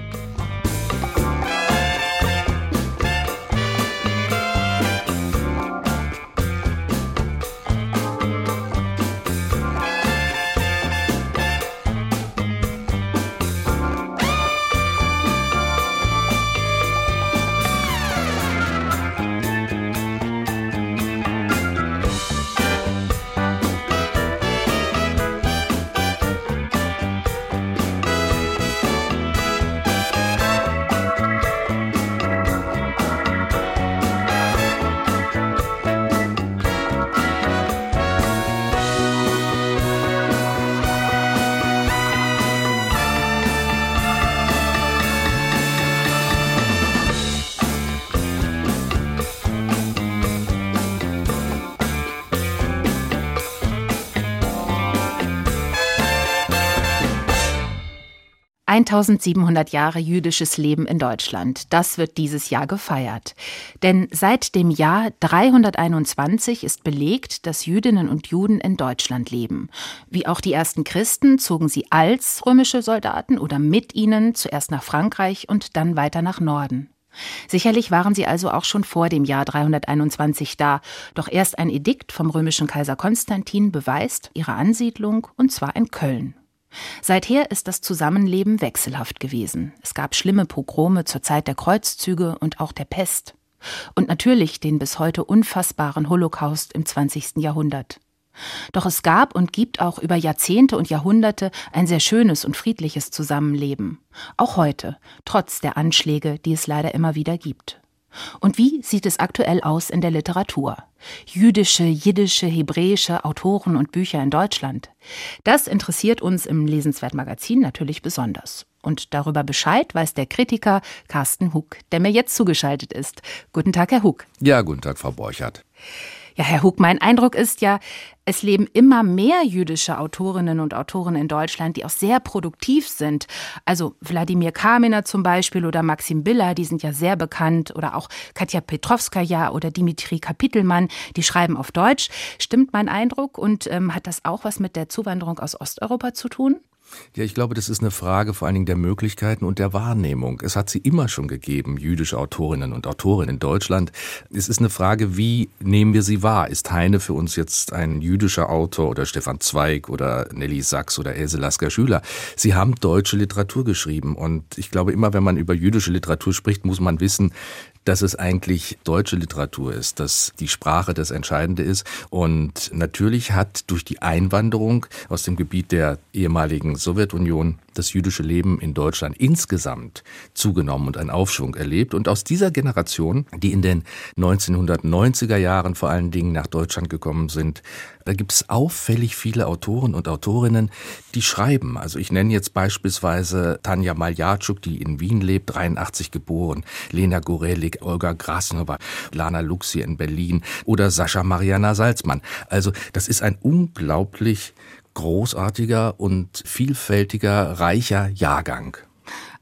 eintausendsiebenhundert Jahre jüdisches Leben in Deutschland. Das wird dieses Jahr gefeiert. Denn seit dem Jahr dreihunderteinundzwanzig ist belegt, dass Jüdinnen und Juden in Deutschland leben. Wie auch die ersten Christen zogen sie als römische Soldaten oder mit ihnen zuerst nach Frankreich und dann weiter nach Norden. Sicherlich waren sie also auch schon vor dem Jahr dreihunderteinundzwanzig da, doch erst ein Edikt vom römischen Kaiser Konstantin beweist ihre Ansiedlung, und zwar in Köln. Seither ist das Zusammenleben wechselhaft gewesen. Es gab schlimme Pogrome zur Zeit der Kreuzzüge und auch der Pest. Und natürlich den bis heute unfassbaren Holocaust im zwanzigsten Jahrhundert. Doch es gab und gibt auch über Jahrzehnte und Jahrhunderte ein sehr schönes und friedliches Zusammenleben. Auch heute, trotz der Anschläge, die es leider immer wieder gibt. Und wie sieht es aktuell aus in der Literatur? Jüdische, jiddische, hebräische Autoren und Bücher in Deutschland. Das interessiert uns im Lesenswert-Magazin natürlich besonders. Und darüber Bescheid weiß der Kritiker Carsten Hug, der mir jetzt zugeschaltet ist. Guten Tag, Herr Hug. Ja, guten Tag, Frau Borchardt. Ja, Herr Hug, mein Eindruck ist ja, es leben immer mehr jüdische Autorinnen und Autoren in Deutschland, die auch sehr produktiv sind. Also Wladimir Kaminer zum Beispiel oder Maxim Biller, die sind ja sehr bekannt. Oder auch Katja Petrovskaja oder Dimitri Kapitelmann, die schreiben auf Deutsch. Stimmt mein Eindruck? Und ähm, hat das auch was mit der Zuwanderung aus Osteuropa zu tun? Ja, ich glaube, das ist eine Frage vor allen Dingen der Möglichkeiten und der Wahrnehmung. Es hat sie immer schon gegeben, jüdische Autorinnen und Autoren in Deutschland. Es ist eine Frage, wie nehmen wir sie wahr? Ist Heine für uns jetzt ein jüdischer Autor oder Stefan Zweig oder Nelly Sachs oder Else Lasker-Schüler? Sie haben deutsche Literatur geschrieben und ich glaube, immer wenn man über jüdische Literatur spricht, muss man wissen, dass es eigentlich deutsche Literatur ist, dass die Sprache das Entscheidende ist. Und natürlich hat durch die Einwanderung aus dem Gebiet der ehemaligen Sowjetunion das jüdische Leben in Deutschland insgesamt zugenommen und einen Aufschwung erlebt. Und aus dieser Generation, die in den neunzehnhundertneunziger Jahren vor allen Dingen nach Deutschland gekommen sind, da gibt es auffällig viele Autoren und Autorinnen, die schreiben. Also ich nenne jetzt beispielsweise Tanja Maljatschuk, die in Wien lebt, dreiundachtzig geboren, Lena Gorelik, Olga Grasnova, Lana Luxi in Berlin oder Sascha Mariana Salzmann. Also das ist ein unglaublich großartiger und vielfältiger, reicher Jahrgang.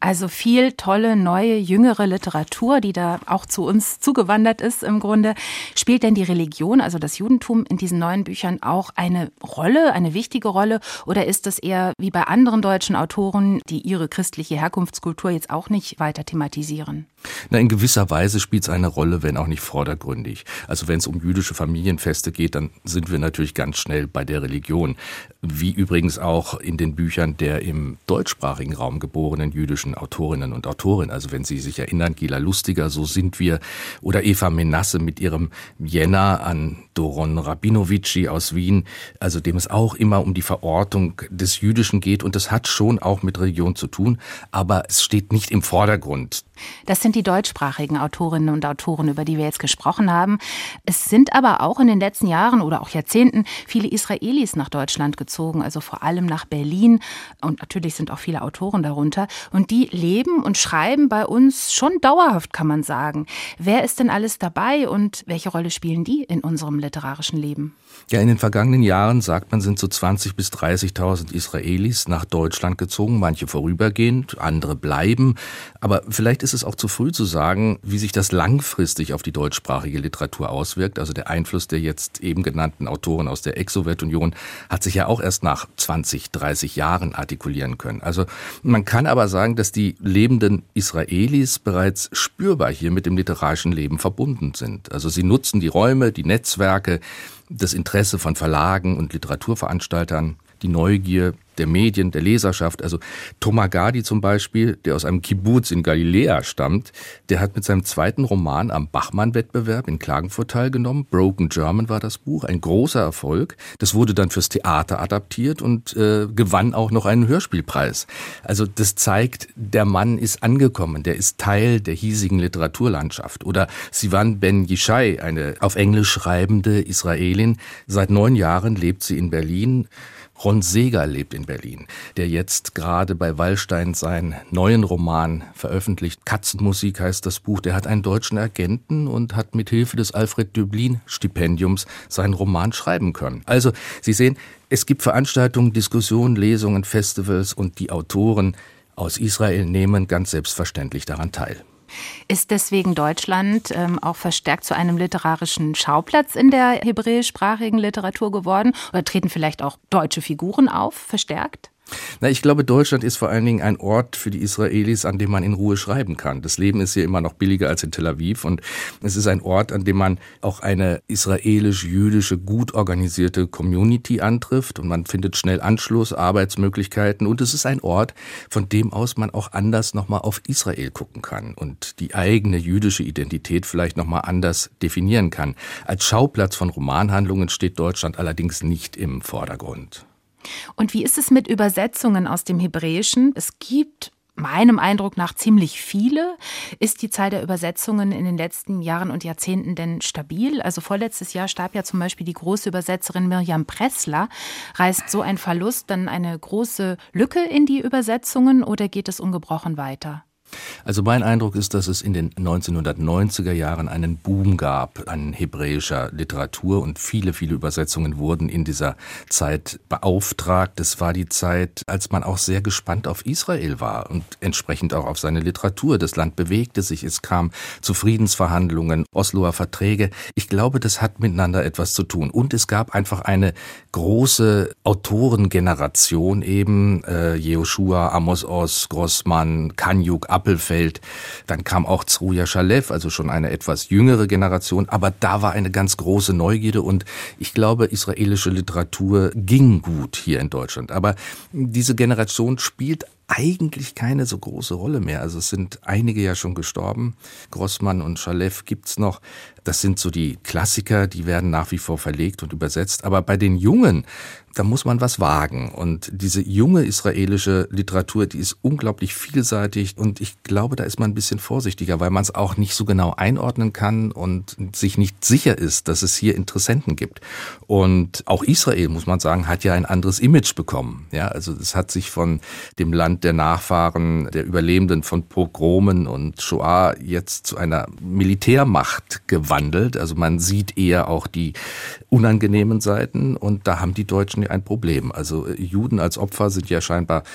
Also viel tolle, neue, jüngere Literatur, die da auch zu uns zugewandert ist im Grunde. Spielt denn die Religion, also das Judentum, in diesen neuen Büchern auch eine Rolle, eine wichtige Rolle? Oder ist es eher wie bei anderen deutschen Autoren, die ihre christliche Herkunftskultur jetzt auch nicht weiter thematisieren? Na, in gewisser Weise spielt es eine Rolle, wenn auch nicht vordergründig. Also wenn es um jüdische Familienfeste geht, dann sind wir natürlich ganz schnell bei der Religion. Wie übrigens auch in den Büchern der im deutschsprachigen Raum geborenen jüdischen Autorinnen und Autoren. Also wenn Sie sich erinnern, Gila Lustiger, So sind wir, oder Eva Menasse mit ihrem Jenna an Doron Rabinovici aus Wien, also dem es auch immer um die Verortung des Jüdischen geht. Und das hat schon auch mit Religion zu tun, aber es steht nicht im Vordergrund. Das sind die deutschsprachigen Autorinnen und Autoren, über die wir jetzt gesprochen haben. Es sind aber auch in den letzten Jahren oder auch Jahrzehnten viele Israelis nach Deutschland gezogen, also vor allem nach Berlin. Und natürlich sind auch viele Autoren darunter. Und die leben und schreiben bei uns schon dauerhaft, kann man sagen. Wer ist denn alles dabei und welche Rolle spielen die in unserem literarischen Leben? Ja, in den vergangenen Jahren, sagt man, sind so zwanzigtausend bis dreißigtausend Israelis nach Deutschland gezogen, manche vorübergehend, andere bleiben. Aber vielleicht ist es auch zu früh zu sagen, wie sich das langfristig auf die deutschsprachige Literatur auswirkt. Also der Einfluss der jetzt eben genannten Autoren aus der Ex-Sowjetunion hat sich ja auch erst nach zwanzig, dreißig Jahren artikulieren können. Also man kann aber sagen, dass die lebenden Israelis bereits spürbar hier mit dem literarischen Leben verbunden sind. Also sie nutzen die Räume, die Netzwerke, das Interesse von Verlagen und Literaturveranstaltern, die Neugier der Medien, der Leserschaft. Also Thomas Gadi zum Beispiel, der aus einem Kibbuz in Galiläa stammt, der hat mit seinem zweiten Roman am Bachmann-Wettbewerb in Klagenfurt teilgenommen. Broken German war das Buch, ein großer Erfolg. Das wurde dann fürs Theater adaptiert und äh, gewann auch noch einen Hörspielpreis. Also das zeigt, der Mann ist angekommen, der ist Teil der hiesigen Literaturlandschaft. Oder Sivan Ben Yishai, eine auf Englisch schreibende Israelin. Seit neun Jahren lebt sie in Berlin. Ron Seeger lebt in Berlin, der jetzt gerade bei Wallstein seinen neuen Roman veröffentlicht. Katzenmusik heißt das Buch. Der hat einen deutschen Agenten und hat mit Hilfe des Alfred-Döblin-Stipendiums seinen Roman schreiben können. Also, Sie sehen, es gibt Veranstaltungen, Diskussionen, Lesungen, Festivals und die Autoren aus Israel nehmen ganz selbstverständlich daran teil. Ist deswegen Deutschland ähm, auch verstärkt zu einem literarischen Schauplatz in der hebräischsprachigen Literatur geworden? Oder treten vielleicht auch deutsche Figuren auf, verstärkt? Na, ich glaube, Deutschland ist vor allen Dingen ein Ort für die Israelis, an dem man in Ruhe schreiben kann. Das Leben ist hier immer noch billiger als in Tel Aviv und es ist ein Ort, an dem man auch eine israelisch-jüdische, gut organisierte Community antrifft und man findet schnell Anschluss, Arbeitsmöglichkeiten und es ist ein Ort, von dem aus man auch anders nochmal auf Israel gucken kann und die eigene jüdische Identität vielleicht nochmal anders definieren kann. Als Schauplatz von Romanhandlungen steht Deutschland allerdings nicht im Vordergrund. Und wie ist es mit Übersetzungen aus dem Hebräischen? Es gibt meinem Eindruck nach ziemlich viele. Ist die Zahl der Übersetzungen in den letzten Jahren und Jahrzehnten denn stabil? Also vorletztes Jahr starb ja zum Beispiel die große Übersetzerin Mirjam Pressler. Reißt so ein Verlust dann eine große Lücke in die Übersetzungen oder geht es ungebrochen weiter? Also mein Eindruck ist, dass es in den neunzehnhundertneunziger Jahren einen Boom gab an hebräischer Literatur und viele, viele Übersetzungen wurden in dieser Zeit beauftragt. Es war die Zeit, als man auch sehr gespannt auf Israel war und entsprechend auch auf seine Literatur. Das Land bewegte sich, es kam zu Friedensverhandlungen, Osloer Verträge. Ich glaube, das hat miteinander etwas zu tun. Und es gab einfach eine große Autorengeneration eben, äh, Yehoshua, Amos Oz, Grossmann, Kanyuk, Appelfeld, dann kam auch Zruja Shalev, also schon eine etwas jüngere Generation, aber da war eine ganz große Neugierde und ich glaube, israelische Literatur ging gut hier in Deutschland, aber diese Generation spielt eigentlich keine so große Rolle mehr. Also es sind einige ja schon gestorben. Grossmann und Shalev gibt's noch. Das sind so die Klassiker, die werden nach wie vor verlegt und übersetzt. Aber bei den Jungen, da muss man was wagen. Und diese junge israelische Literatur, die ist unglaublich vielseitig. Und ich glaube, da ist man ein bisschen vorsichtiger, weil man es auch nicht so genau einordnen kann und sich nicht sicher ist, dass es hier Interessenten gibt. Und auch Israel, muss man sagen, hat ja ein anderes Image bekommen. Ja, also es hat sich von dem Land der Nachfahren, der Überlebenden von Pogromen und Shoah jetzt zu einer Militärmacht gewandelt. Also man sieht eher auch die unangenehmen Seiten und da haben die Deutschen ja ein Problem. Also Juden als Opfer sind ja scheinbar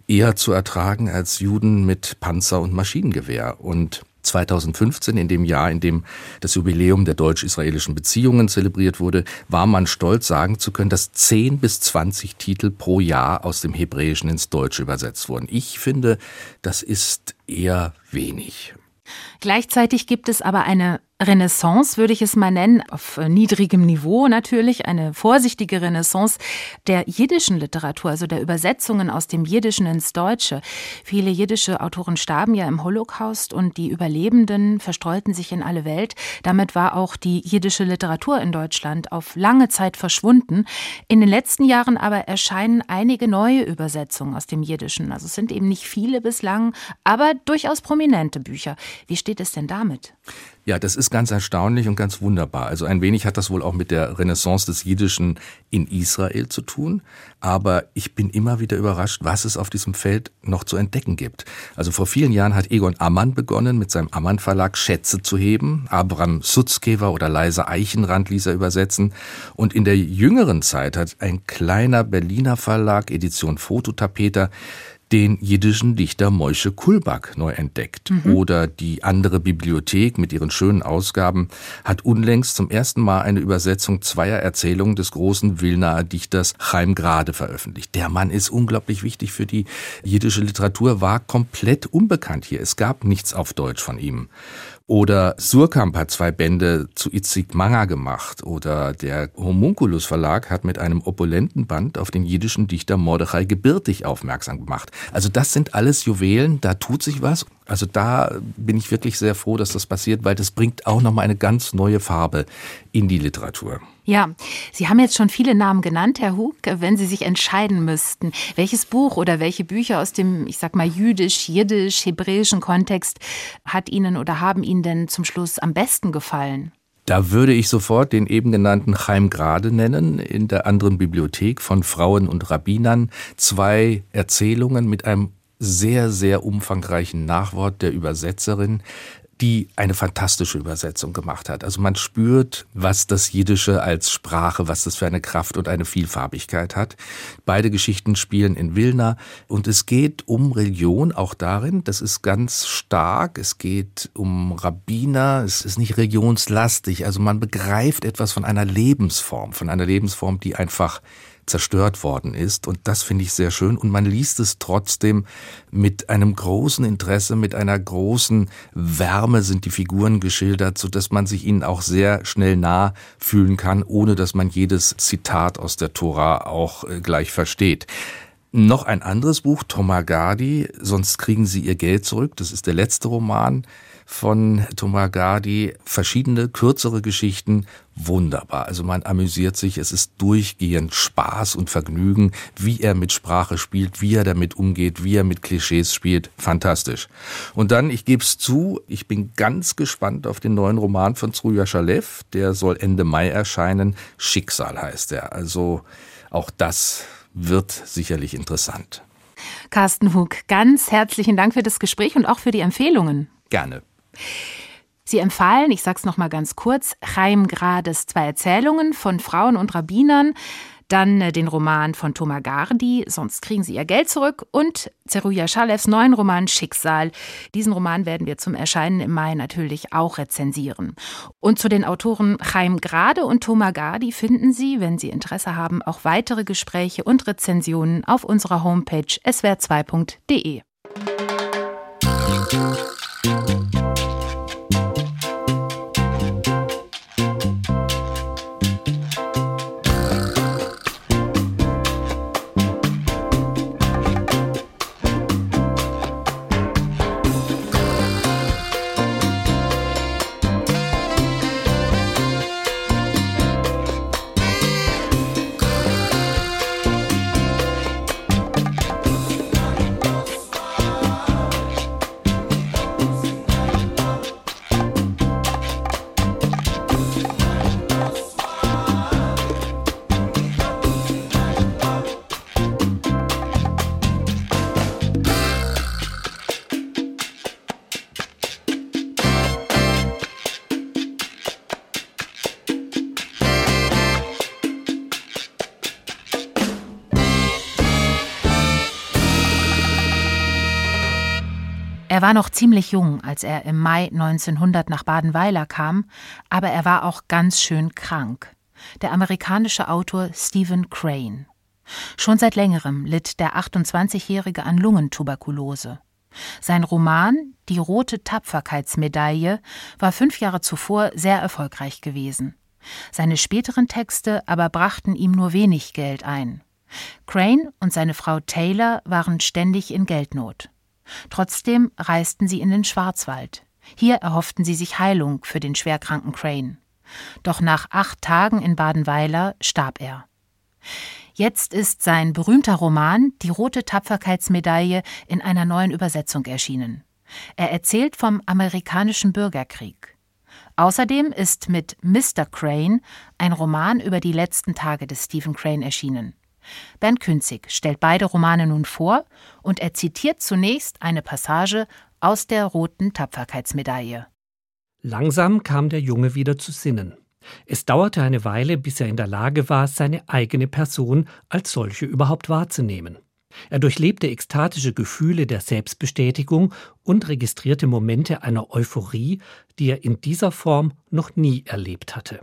eher zu ertragen als Juden mit Panzer und Maschinengewehr. Und zweitausendfünfzehn, in dem Jahr, in dem das Jubiläum der deutsch-israelischen Beziehungen zelebriert wurde, war man stolz, sagen zu können, dass zehn bis zwanzig Titel pro Jahr aus dem Hebräischen ins Deutsche übersetzt wurden. Ich finde, das ist eher wenig. Gleichzeitig gibt es aber eine Renaissance, würde ich es mal nennen, auf niedrigem Niveau natürlich, eine vorsichtige Renaissance der jiddischen Literatur, also der Übersetzungen aus dem Jiddischen ins Deutsche. Viele jiddische Autoren starben ja im Holocaust und die Überlebenden verstreuten sich in alle Welt. Damit war auch die jiddische Literatur in Deutschland auf lange Zeit verschwunden. In den letzten Jahren aber erscheinen einige neue Übersetzungen aus dem Jiddischen. Also es sind eben nicht viele bislang, aber durchaus prominente Bücher. Wie steht es denn damit? Ja, das ist ganz erstaunlich und ganz wunderbar. Also ein wenig hat das wohl auch mit der Renaissance des Jiddischen in Israel zu tun. Aber ich bin immer wieder überrascht, was es auf diesem Feld noch zu entdecken gibt. Also vor vielen Jahren hat Egon Ammann begonnen, mit seinem Ammann Verlag Schätze zu heben. Abraham Sutzkever oder Leise Eichenrand ließ er übersetzen. Und in der jüngeren Zeit hat ein kleiner Berliner Verlag, Edition Fototapeter, den jiddischen Dichter Moishe Kulbak neu entdeckt. Mhm. Oder die andere Bibliothek mit ihren schönen Ausgaben hat unlängst zum ersten Mal eine Übersetzung zweier Erzählungen des großen Wilnaer Dichters Chaim Grade veröffentlicht. Der Mann ist unglaublich wichtig für die jiddische Literatur, war komplett unbekannt hier. Es gab nichts auf Deutsch von ihm. Oder Surkamp hat zwei Bände zu Itzik Manga gemacht. Oder der Homunculus Verlag hat mit einem opulenten Band auf den jiddischen Dichter Mordechai Gebirtig aufmerksam gemacht. Also das sind alles Juwelen, da tut sich was. Also da bin ich wirklich sehr froh, dass das passiert, weil das bringt auch nochmal eine ganz neue Farbe in die Literatur. Ja, Sie haben jetzt schon viele Namen genannt, Herr Hug. Wenn Sie sich entscheiden müssten, welches Buch oder welche Bücher aus dem, ich sag mal, jüdisch, jiddisch, hebräischen Kontext hat Ihnen oder haben Ihnen denn zum Schluss am besten gefallen? Da würde ich sofort den eben genannten Chaim Grade nennen, in der anderen Bibliothek von Frauen und Rabbinern. Zwei Erzählungen mit einem sehr, sehr umfangreichen Nachwort der Übersetzerin, die eine fantastische Übersetzung gemacht hat. Also man spürt, was das Jiddische als Sprache, was das für eine Kraft und eine Vielfarbigkeit hat. Beide Geschichten spielen in Wilna und es geht um Religion auch darin. Das ist ganz stark. Es geht um Rabbiner. Es ist nicht religionslastig. Also man begreift etwas von einer Lebensform, von einer Lebensform, die einfach zerstört worden ist. Und das finde ich sehr schön. Und man liest es trotzdem mit einem großen Interesse, mit einer großen Wärme sind die Figuren geschildert, sodass man sich ihnen auch sehr schnell nah fühlen kann, ohne dass man jedes Zitat aus der Tora auch gleich versteht. Noch ein anderes Buch, Tomer Gadi, Sonst kriegen Sie Ihr Geld zurück. Das ist der letzte Roman von Tomer Gadi. Verschiedene, kürzere Geschichten, wunderbar. Also man amüsiert sich, es ist durchgehend Spaß und Vergnügen, wie er mit Sprache spielt, wie er damit umgeht, wie er mit Klischees spielt. Fantastisch. Und dann, ich gebe es zu, ich bin ganz gespannt auf den neuen Roman von Zruja Shalev. Der soll Ende Mai erscheinen. Schicksal heißt er. Also auch das wird sicherlich interessant. Carsten Hug, ganz herzlichen Dank für das Gespräch und auch für die Empfehlungen. Gerne. Sie empfahlen, ich sage es noch mal ganz kurz, Chaim Grades zwei Erzählungen von Frauen und Rabbinern, dann den Roman von Tomer Gadi, Sonst kriegen Sie Ihr Geld zurück, und Zeruja Schalevs neuen Roman Schicksal. Diesen Roman werden wir zum Erscheinen im Mai natürlich auch rezensieren. Und zu den Autoren Chaim Grade und Tomer Gadi finden Sie, wenn Sie Interesse haben, auch weitere Gespräche und Rezensionen auf unserer Homepage s w r zwei punkt d e. Er war noch ziemlich jung, als er im Mai neunzehnhundert nach Badenweiler kam, aber er war auch ganz schön krank. Der amerikanische Autor Stephen Crane. Schon seit längerem litt der achtundzwanzigjährige an Lungentuberkulose. Sein Roman »Die rote Tapferkeitsmedaille« war fünf Jahre zuvor sehr erfolgreich gewesen. Seine späteren Texte aber brachten ihm nur wenig Geld ein. Crane und seine Frau Taylor waren ständig in Geldnot. Trotzdem reisten sie in den Schwarzwald. Hier erhofften sie sich Heilung für den schwerkranken Crane. Doch nach acht Tagen in Badenweiler starb er. Jetzt ist sein berühmter Roman »Die rote Tapferkeitsmedaille« in einer neuen Übersetzung erschienen. Er erzählt vom amerikanischen Bürgerkrieg. Außerdem ist mit Mister Crane ein Roman über die letzten Tage des Stephen Crane erschienen. Bernd Künzig stellt beide Romane nun vor und er zitiert zunächst eine Passage aus der roten Tapferkeitsmedaille. Langsam kam der Junge wieder zu Sinnen. Es dauerte eine Weile, bis er in der Lage war, seine eigene Person als solche überhaupt wahrzunehmen. Er durchlebte ekstatische Gefühle der Selbstbestätigung und registrierte Momente einer Euphorie, die er in dieser Form noch nie erlebt hatte.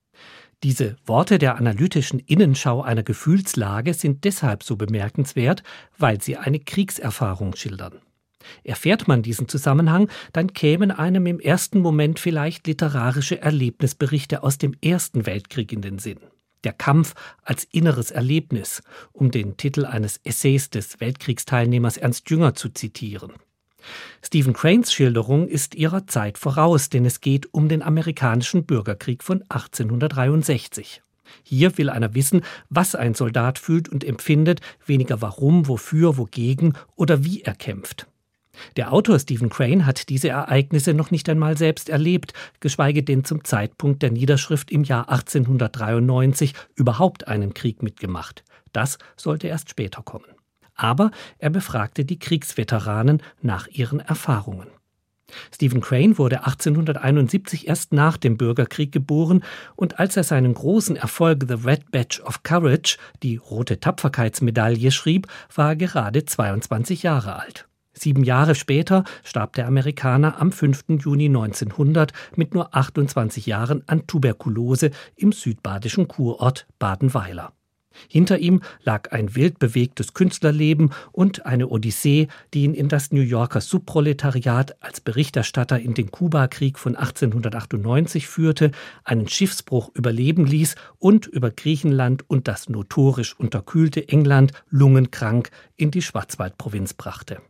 Diese Worte der analytischen Innenschau einer Gefühlslage sind deshalb so bemerkenswert, weil sie eine Kriegserfahrung schildern. Erfährt man diesen Zusammenhang, dann kämen einem im ersten Moment vielleicht literarische Erlebnisberichte aus dem Ersten Weltkrieg in den Sinn. Der Kampf als inneres Erlebnis, um den Titel eines Essays des Weltkriegsteilnehmers Ernst Jünger zu zitieren. Stephen Cranes Schilderung ist ihrer Zeit voraus, denn es geht um den amerikanischen Bürgerkrieg von achtzehnhundertdreiundsechzig. Hier will einer wissen, was ein Soldat fühlt und empfindet, weniger warum, wofür, wogegen oder wie er kämpft. Der Autor Stephen Crane hat diese Ereignisse noch nicht einmal selbst erlebt, geschweige denn zum Zeitpunkt der Niederschrift im Jahr achtzehnhundertdreiundneunzig überhaupt einen Krieg mitgemacht. Das sollte erst später kommen. Aber er befragte die Kriegsveteranen nach ihren Erfahrungen. Stephen Crane wurde achtzehnhunderteinundsiebzig erst nach dem Bürgerkrieg geboren und als er seinen großen Erfolg The Red Badge of Courage, die rote Tapferkeitsmedaille, schrieb, war er gerade zweiundzwanzig Jahre alt. Sieben Jahre später starb der Amerikaner am fünften Juni neunzehnhundert mit nur achtundzwanzig Jahren an Tuberkulose im südbadischen Kurort Badenweiler. Hinter ihm lag ein wild bewegtes Künstlerleben und eine Odyssee, die ihn in das New Yorker Subproletariat als Berichterstatter in den Kubakrieg von achtzehnhundertachtundneunzig führte, einen Schiffsbruch überleben ließ und über Griechenland und das notorisch unterkühlte England lungenkrank in die Schwarzwaldprovinz brachte.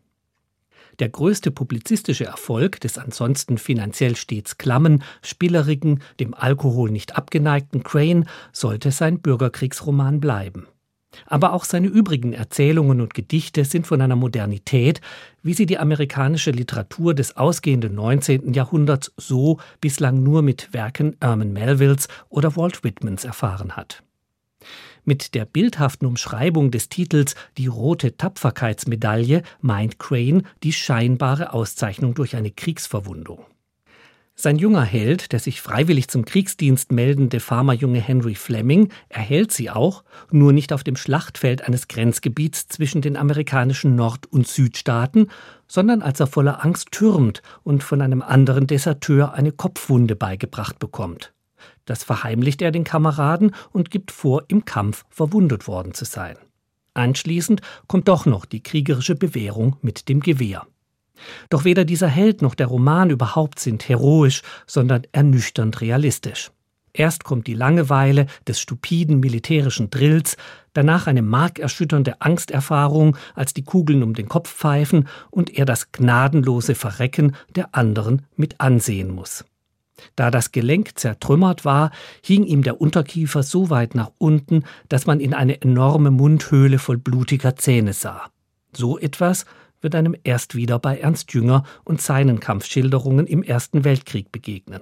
Der größte publizistische Erfolg des ansonsten finanziell stets klammen, spielerigen, dem Alkohol nicht abgeneigten Crane sollte sein Bürgerkriegsroman bleiben. Aber auch seine übrigen Erzählungen und Gedichte sind von einer Modernität, wie sie die amerikanische Literatur des ausgehenden neunzehnten Jahrhunderts so bislang nur mit Werken Herman Melvilles oder Walt Whitmans erfahren hat. Mit der bildhaften Umschreibung des Titels »Die rote Tapferkeitsmedaille« meint Crane die scheinbare Auszeichnung durch eine Kriegsverwundung. Sein junger Held, der sich freiwillig zum Kriegsdienst meldende Farmerjunge Henry Fleming, erhält sie auch, nur nicht auf dem Schlachtfeld eines Grenzgebiets zwischen den amerikanischen Nord- und Südstaaten, sondern als er voller Angst türmt und von einem anderen Deserteur eine Kopfwunde beigebracht bekommt. Das verheimlicht er den Kameraden und gibt vor, im Kampf verwundet worden zu sein. Anschließend kommt doch noch die kriegerische Bewährung mit dem Gewehr. Doch weder dieser Held noch der Roman überhaupt sind heroisch, sondern ernüchternd realistisch. Erst kommt die Langeweile des stupiden militärischen Drills, danach eine markerschütternde Angsterfahrung, als die Kugeln um den Kopf pfeifen und er das gnadenlose Verrecken der anderen mit ansehen muss. Da das Gelenk zertrümmert war, hing ihm der Unterkiefer so weit nach unten, dass man in eine enorme Mundhöhle voll blutiger Zähne sah. So etwas wird einem erst wieder bei Ernst Jünger und seinen Kampfschilderungen im Ersten Weltkrieg begegnen.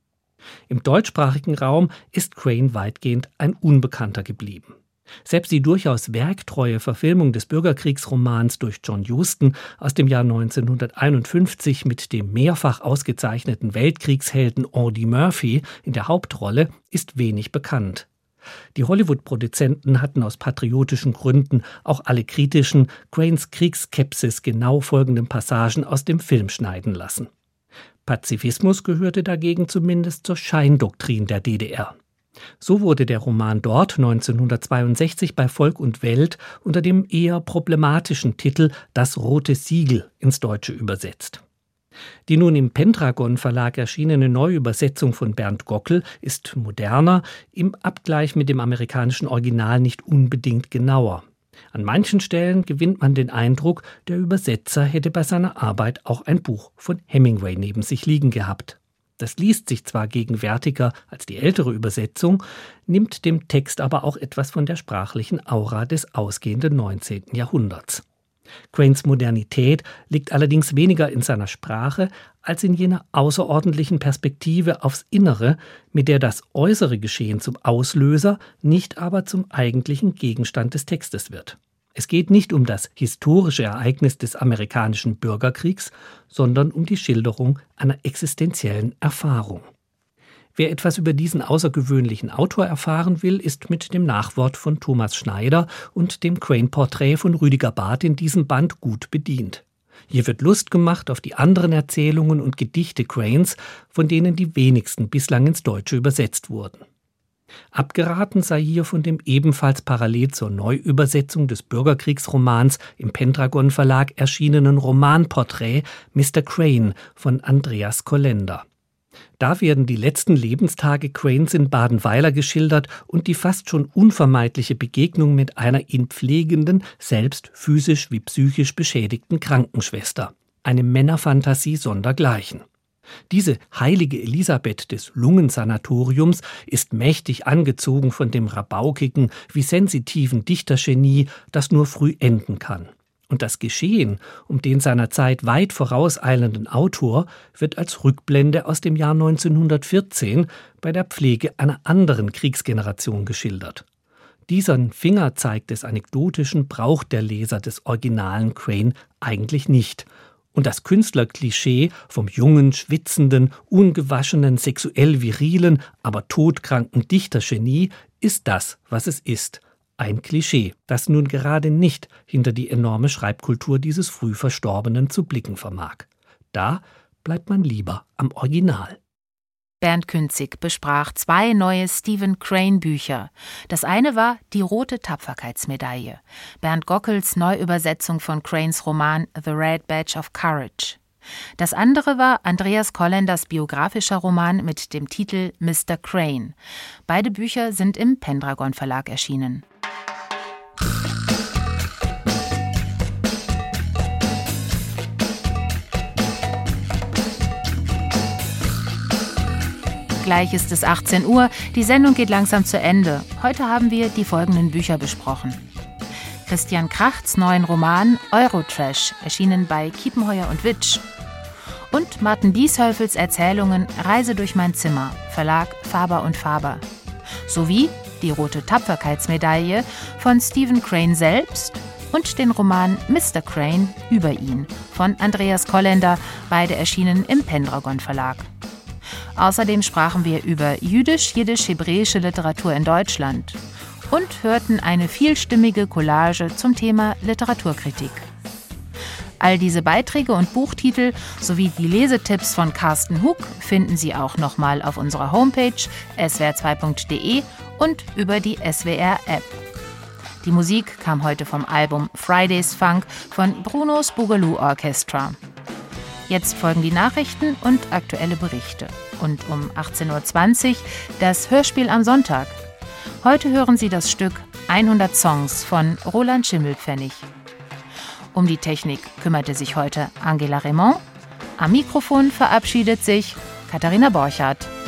Im deutschsprachigen Raum ist Crane weitgehend ein Unbekannter geblieben. Selbst die durchaus werktreue Verfilmung des Bürgerkriegsromans durch John Huston aus dem Jahr neunzehnhunderteinundfünfzig mit dem mehrfach ausgezeichneten Weltkriegshelden Audie Murphy in der Hauptrolle ist wenig bekannt. Die Hollywood-Produzenten hatten aus patriotischen Gründen auch alle kritischen, Cranes Kriegsskepsis genau folgenden Passagen aus dem Film schneiden lassen. Pazifismus gehörte dagegen zumindest zur Scheindoktrin der D D R. So wurde der Roman dort neunzehnhundertzweiundsechzig bei Volk und Welt unter dem eher problematischen Titel »Das rote Siegel« ins Deutsche übersetzt. Die nun im Pendragon Verlag erschienene Neuübersetzung von Bernd Gockel ist moderner, im Abgleich mit dem amerikanischen Original nicht unbedingt genauer. An manchen Stellen gewinnt man den Eindruck, der Übersetzer hätte bei seiner Arbeit auch ein Buch von Hemingway neben sich liegen gehabt. Das liest sich zwar gegenwärtiger als die ältere Übersetzung, nimmt dem Text aber auch etwas von der sprachlichen Aura des ausgehenden neunzehnten Jahrhunderts. Cranes Modernität liegt allerdings weniger in seiner Sprache als in jener außerordentlichen Perspektive aufs Innere, mit der das äußere Geschehen zum Auslöser, nicht aber zum eigentlichen Gegenstand des Textes wird. Es geht nicht um das historische Ereignis des amerikanischen Bürgerkriegs, sondern um die Schilderung einer existenziellen Erfahrung. Wer etwas über diesen außergewöhnlichen Autor erfahren will, ist mit dem Nachwort von Thomas Schneider und dem Crane-Porträt von Rüdiger Barth in diesem Band gut bedient. Hier wird Lust gemacht auf die anderen Erzählungen und Gedichte Cranes, von denen die wenigsten bislang ins Deutsche übersetzt wurden. Abgeraten sei hier von dem ebenfalls parallel zur Neuübersetzung des Bürgerkriegsromans im Pendragon Verlag erschienenen Romanporträt Mister Crane von Andreas Kollender. Da werden die letzten Lebenstage Cranes in Badenweiler geschildert und die fast schon unvermeidliche Begegnung mit einer ihn pflegenden, selbst physisch wie psychisch beschädigten Krankenschwester. Eine Männerfantasie sondergleichen. Diese heilige Elisabeth des Lungensanatoriums ist mächtig angezogen von dem rabaukigen, wie sensitiven Dichtergenie, das nur früh enden kann. Und das Geschehen um den seiner Zeit weit vorauseilenden Autor wird als Rückblende aus dem Jahr neunzehnhundertvierzehn bei der Pflege einer anderen Kriegsgeneration geschildert. Diesen Fingerzeig des Anekdotischen braucht der Leser des originalen Crane eigentlich nicht. Und das Künstlerklischee vom jungen, schwitzenden, ungewaschenen, sexuell virilen, aber todkranken Dichtergenie ist das, was es ist. Ein Klischee, das nun gerade nicht hinter die enorme Schreibkultur dieses früh Verstorbenen zu blicken vermag. Da bleibt man lieber am Original. Bernd Künzig besprach zwei neue Stephen Crane-Bücher. Das eine war Die rote Tapferkeitsmedaille, Bernd Gockels Neuübersetzung von Cranes Roman The Red Badge of Courage. Das andere war Andreas Kollenders biografischer Roman mit dem Titel Mister Crane. Beide Bücher sind im Pendragon Verlag erschienen. Gleich ist es achtzehn Uhr, die Sendung geht langsam zu Ende. Heute haben wir die folgenden Bücher besprochen. Christian Krachts neuen Roman Eurotrash, erschienen bei Kiepenheuer und Witsch. Und Martin Bieshöfels Erzählungen Reise durch mein Zimmer, Verlag Faber und Faber. Sowie Die rote Tapferkeitsmedaille von Stephen Crane selbst und den Roman Mister Crane über ihn von Andreas Kollender, beide erschienen im Pendragon Verlag. Außerdem sprachen wir über jüdisch-jiddisch-hebräische Literatur in Deutschland und hörten eine vielstimmige Collage zum Thema Literaturkritik. All diese Beiträge und Buchtitel sowie die Lesetipps von Carsten Hug finden Sie auch nochmal auf unserer Homepage s w r zwei punkt d e und über die S W R-App. Die Musik kam heute vom Album Fridays Funk von Brunos Boogaloo Orchestra. Jetzt folgen die Nachrichten und aktuelle Berichte. Und um achtzehn Uhr zwanzig das Hörspiel am Sonntag. Heute hören Sie das Stück hundert Songs von Roland Schimmelpfennig. Um die Technik kümmerte sich heute Angela Raymond. Am Mikrofon verabschiedet sich Katharina Borchardt.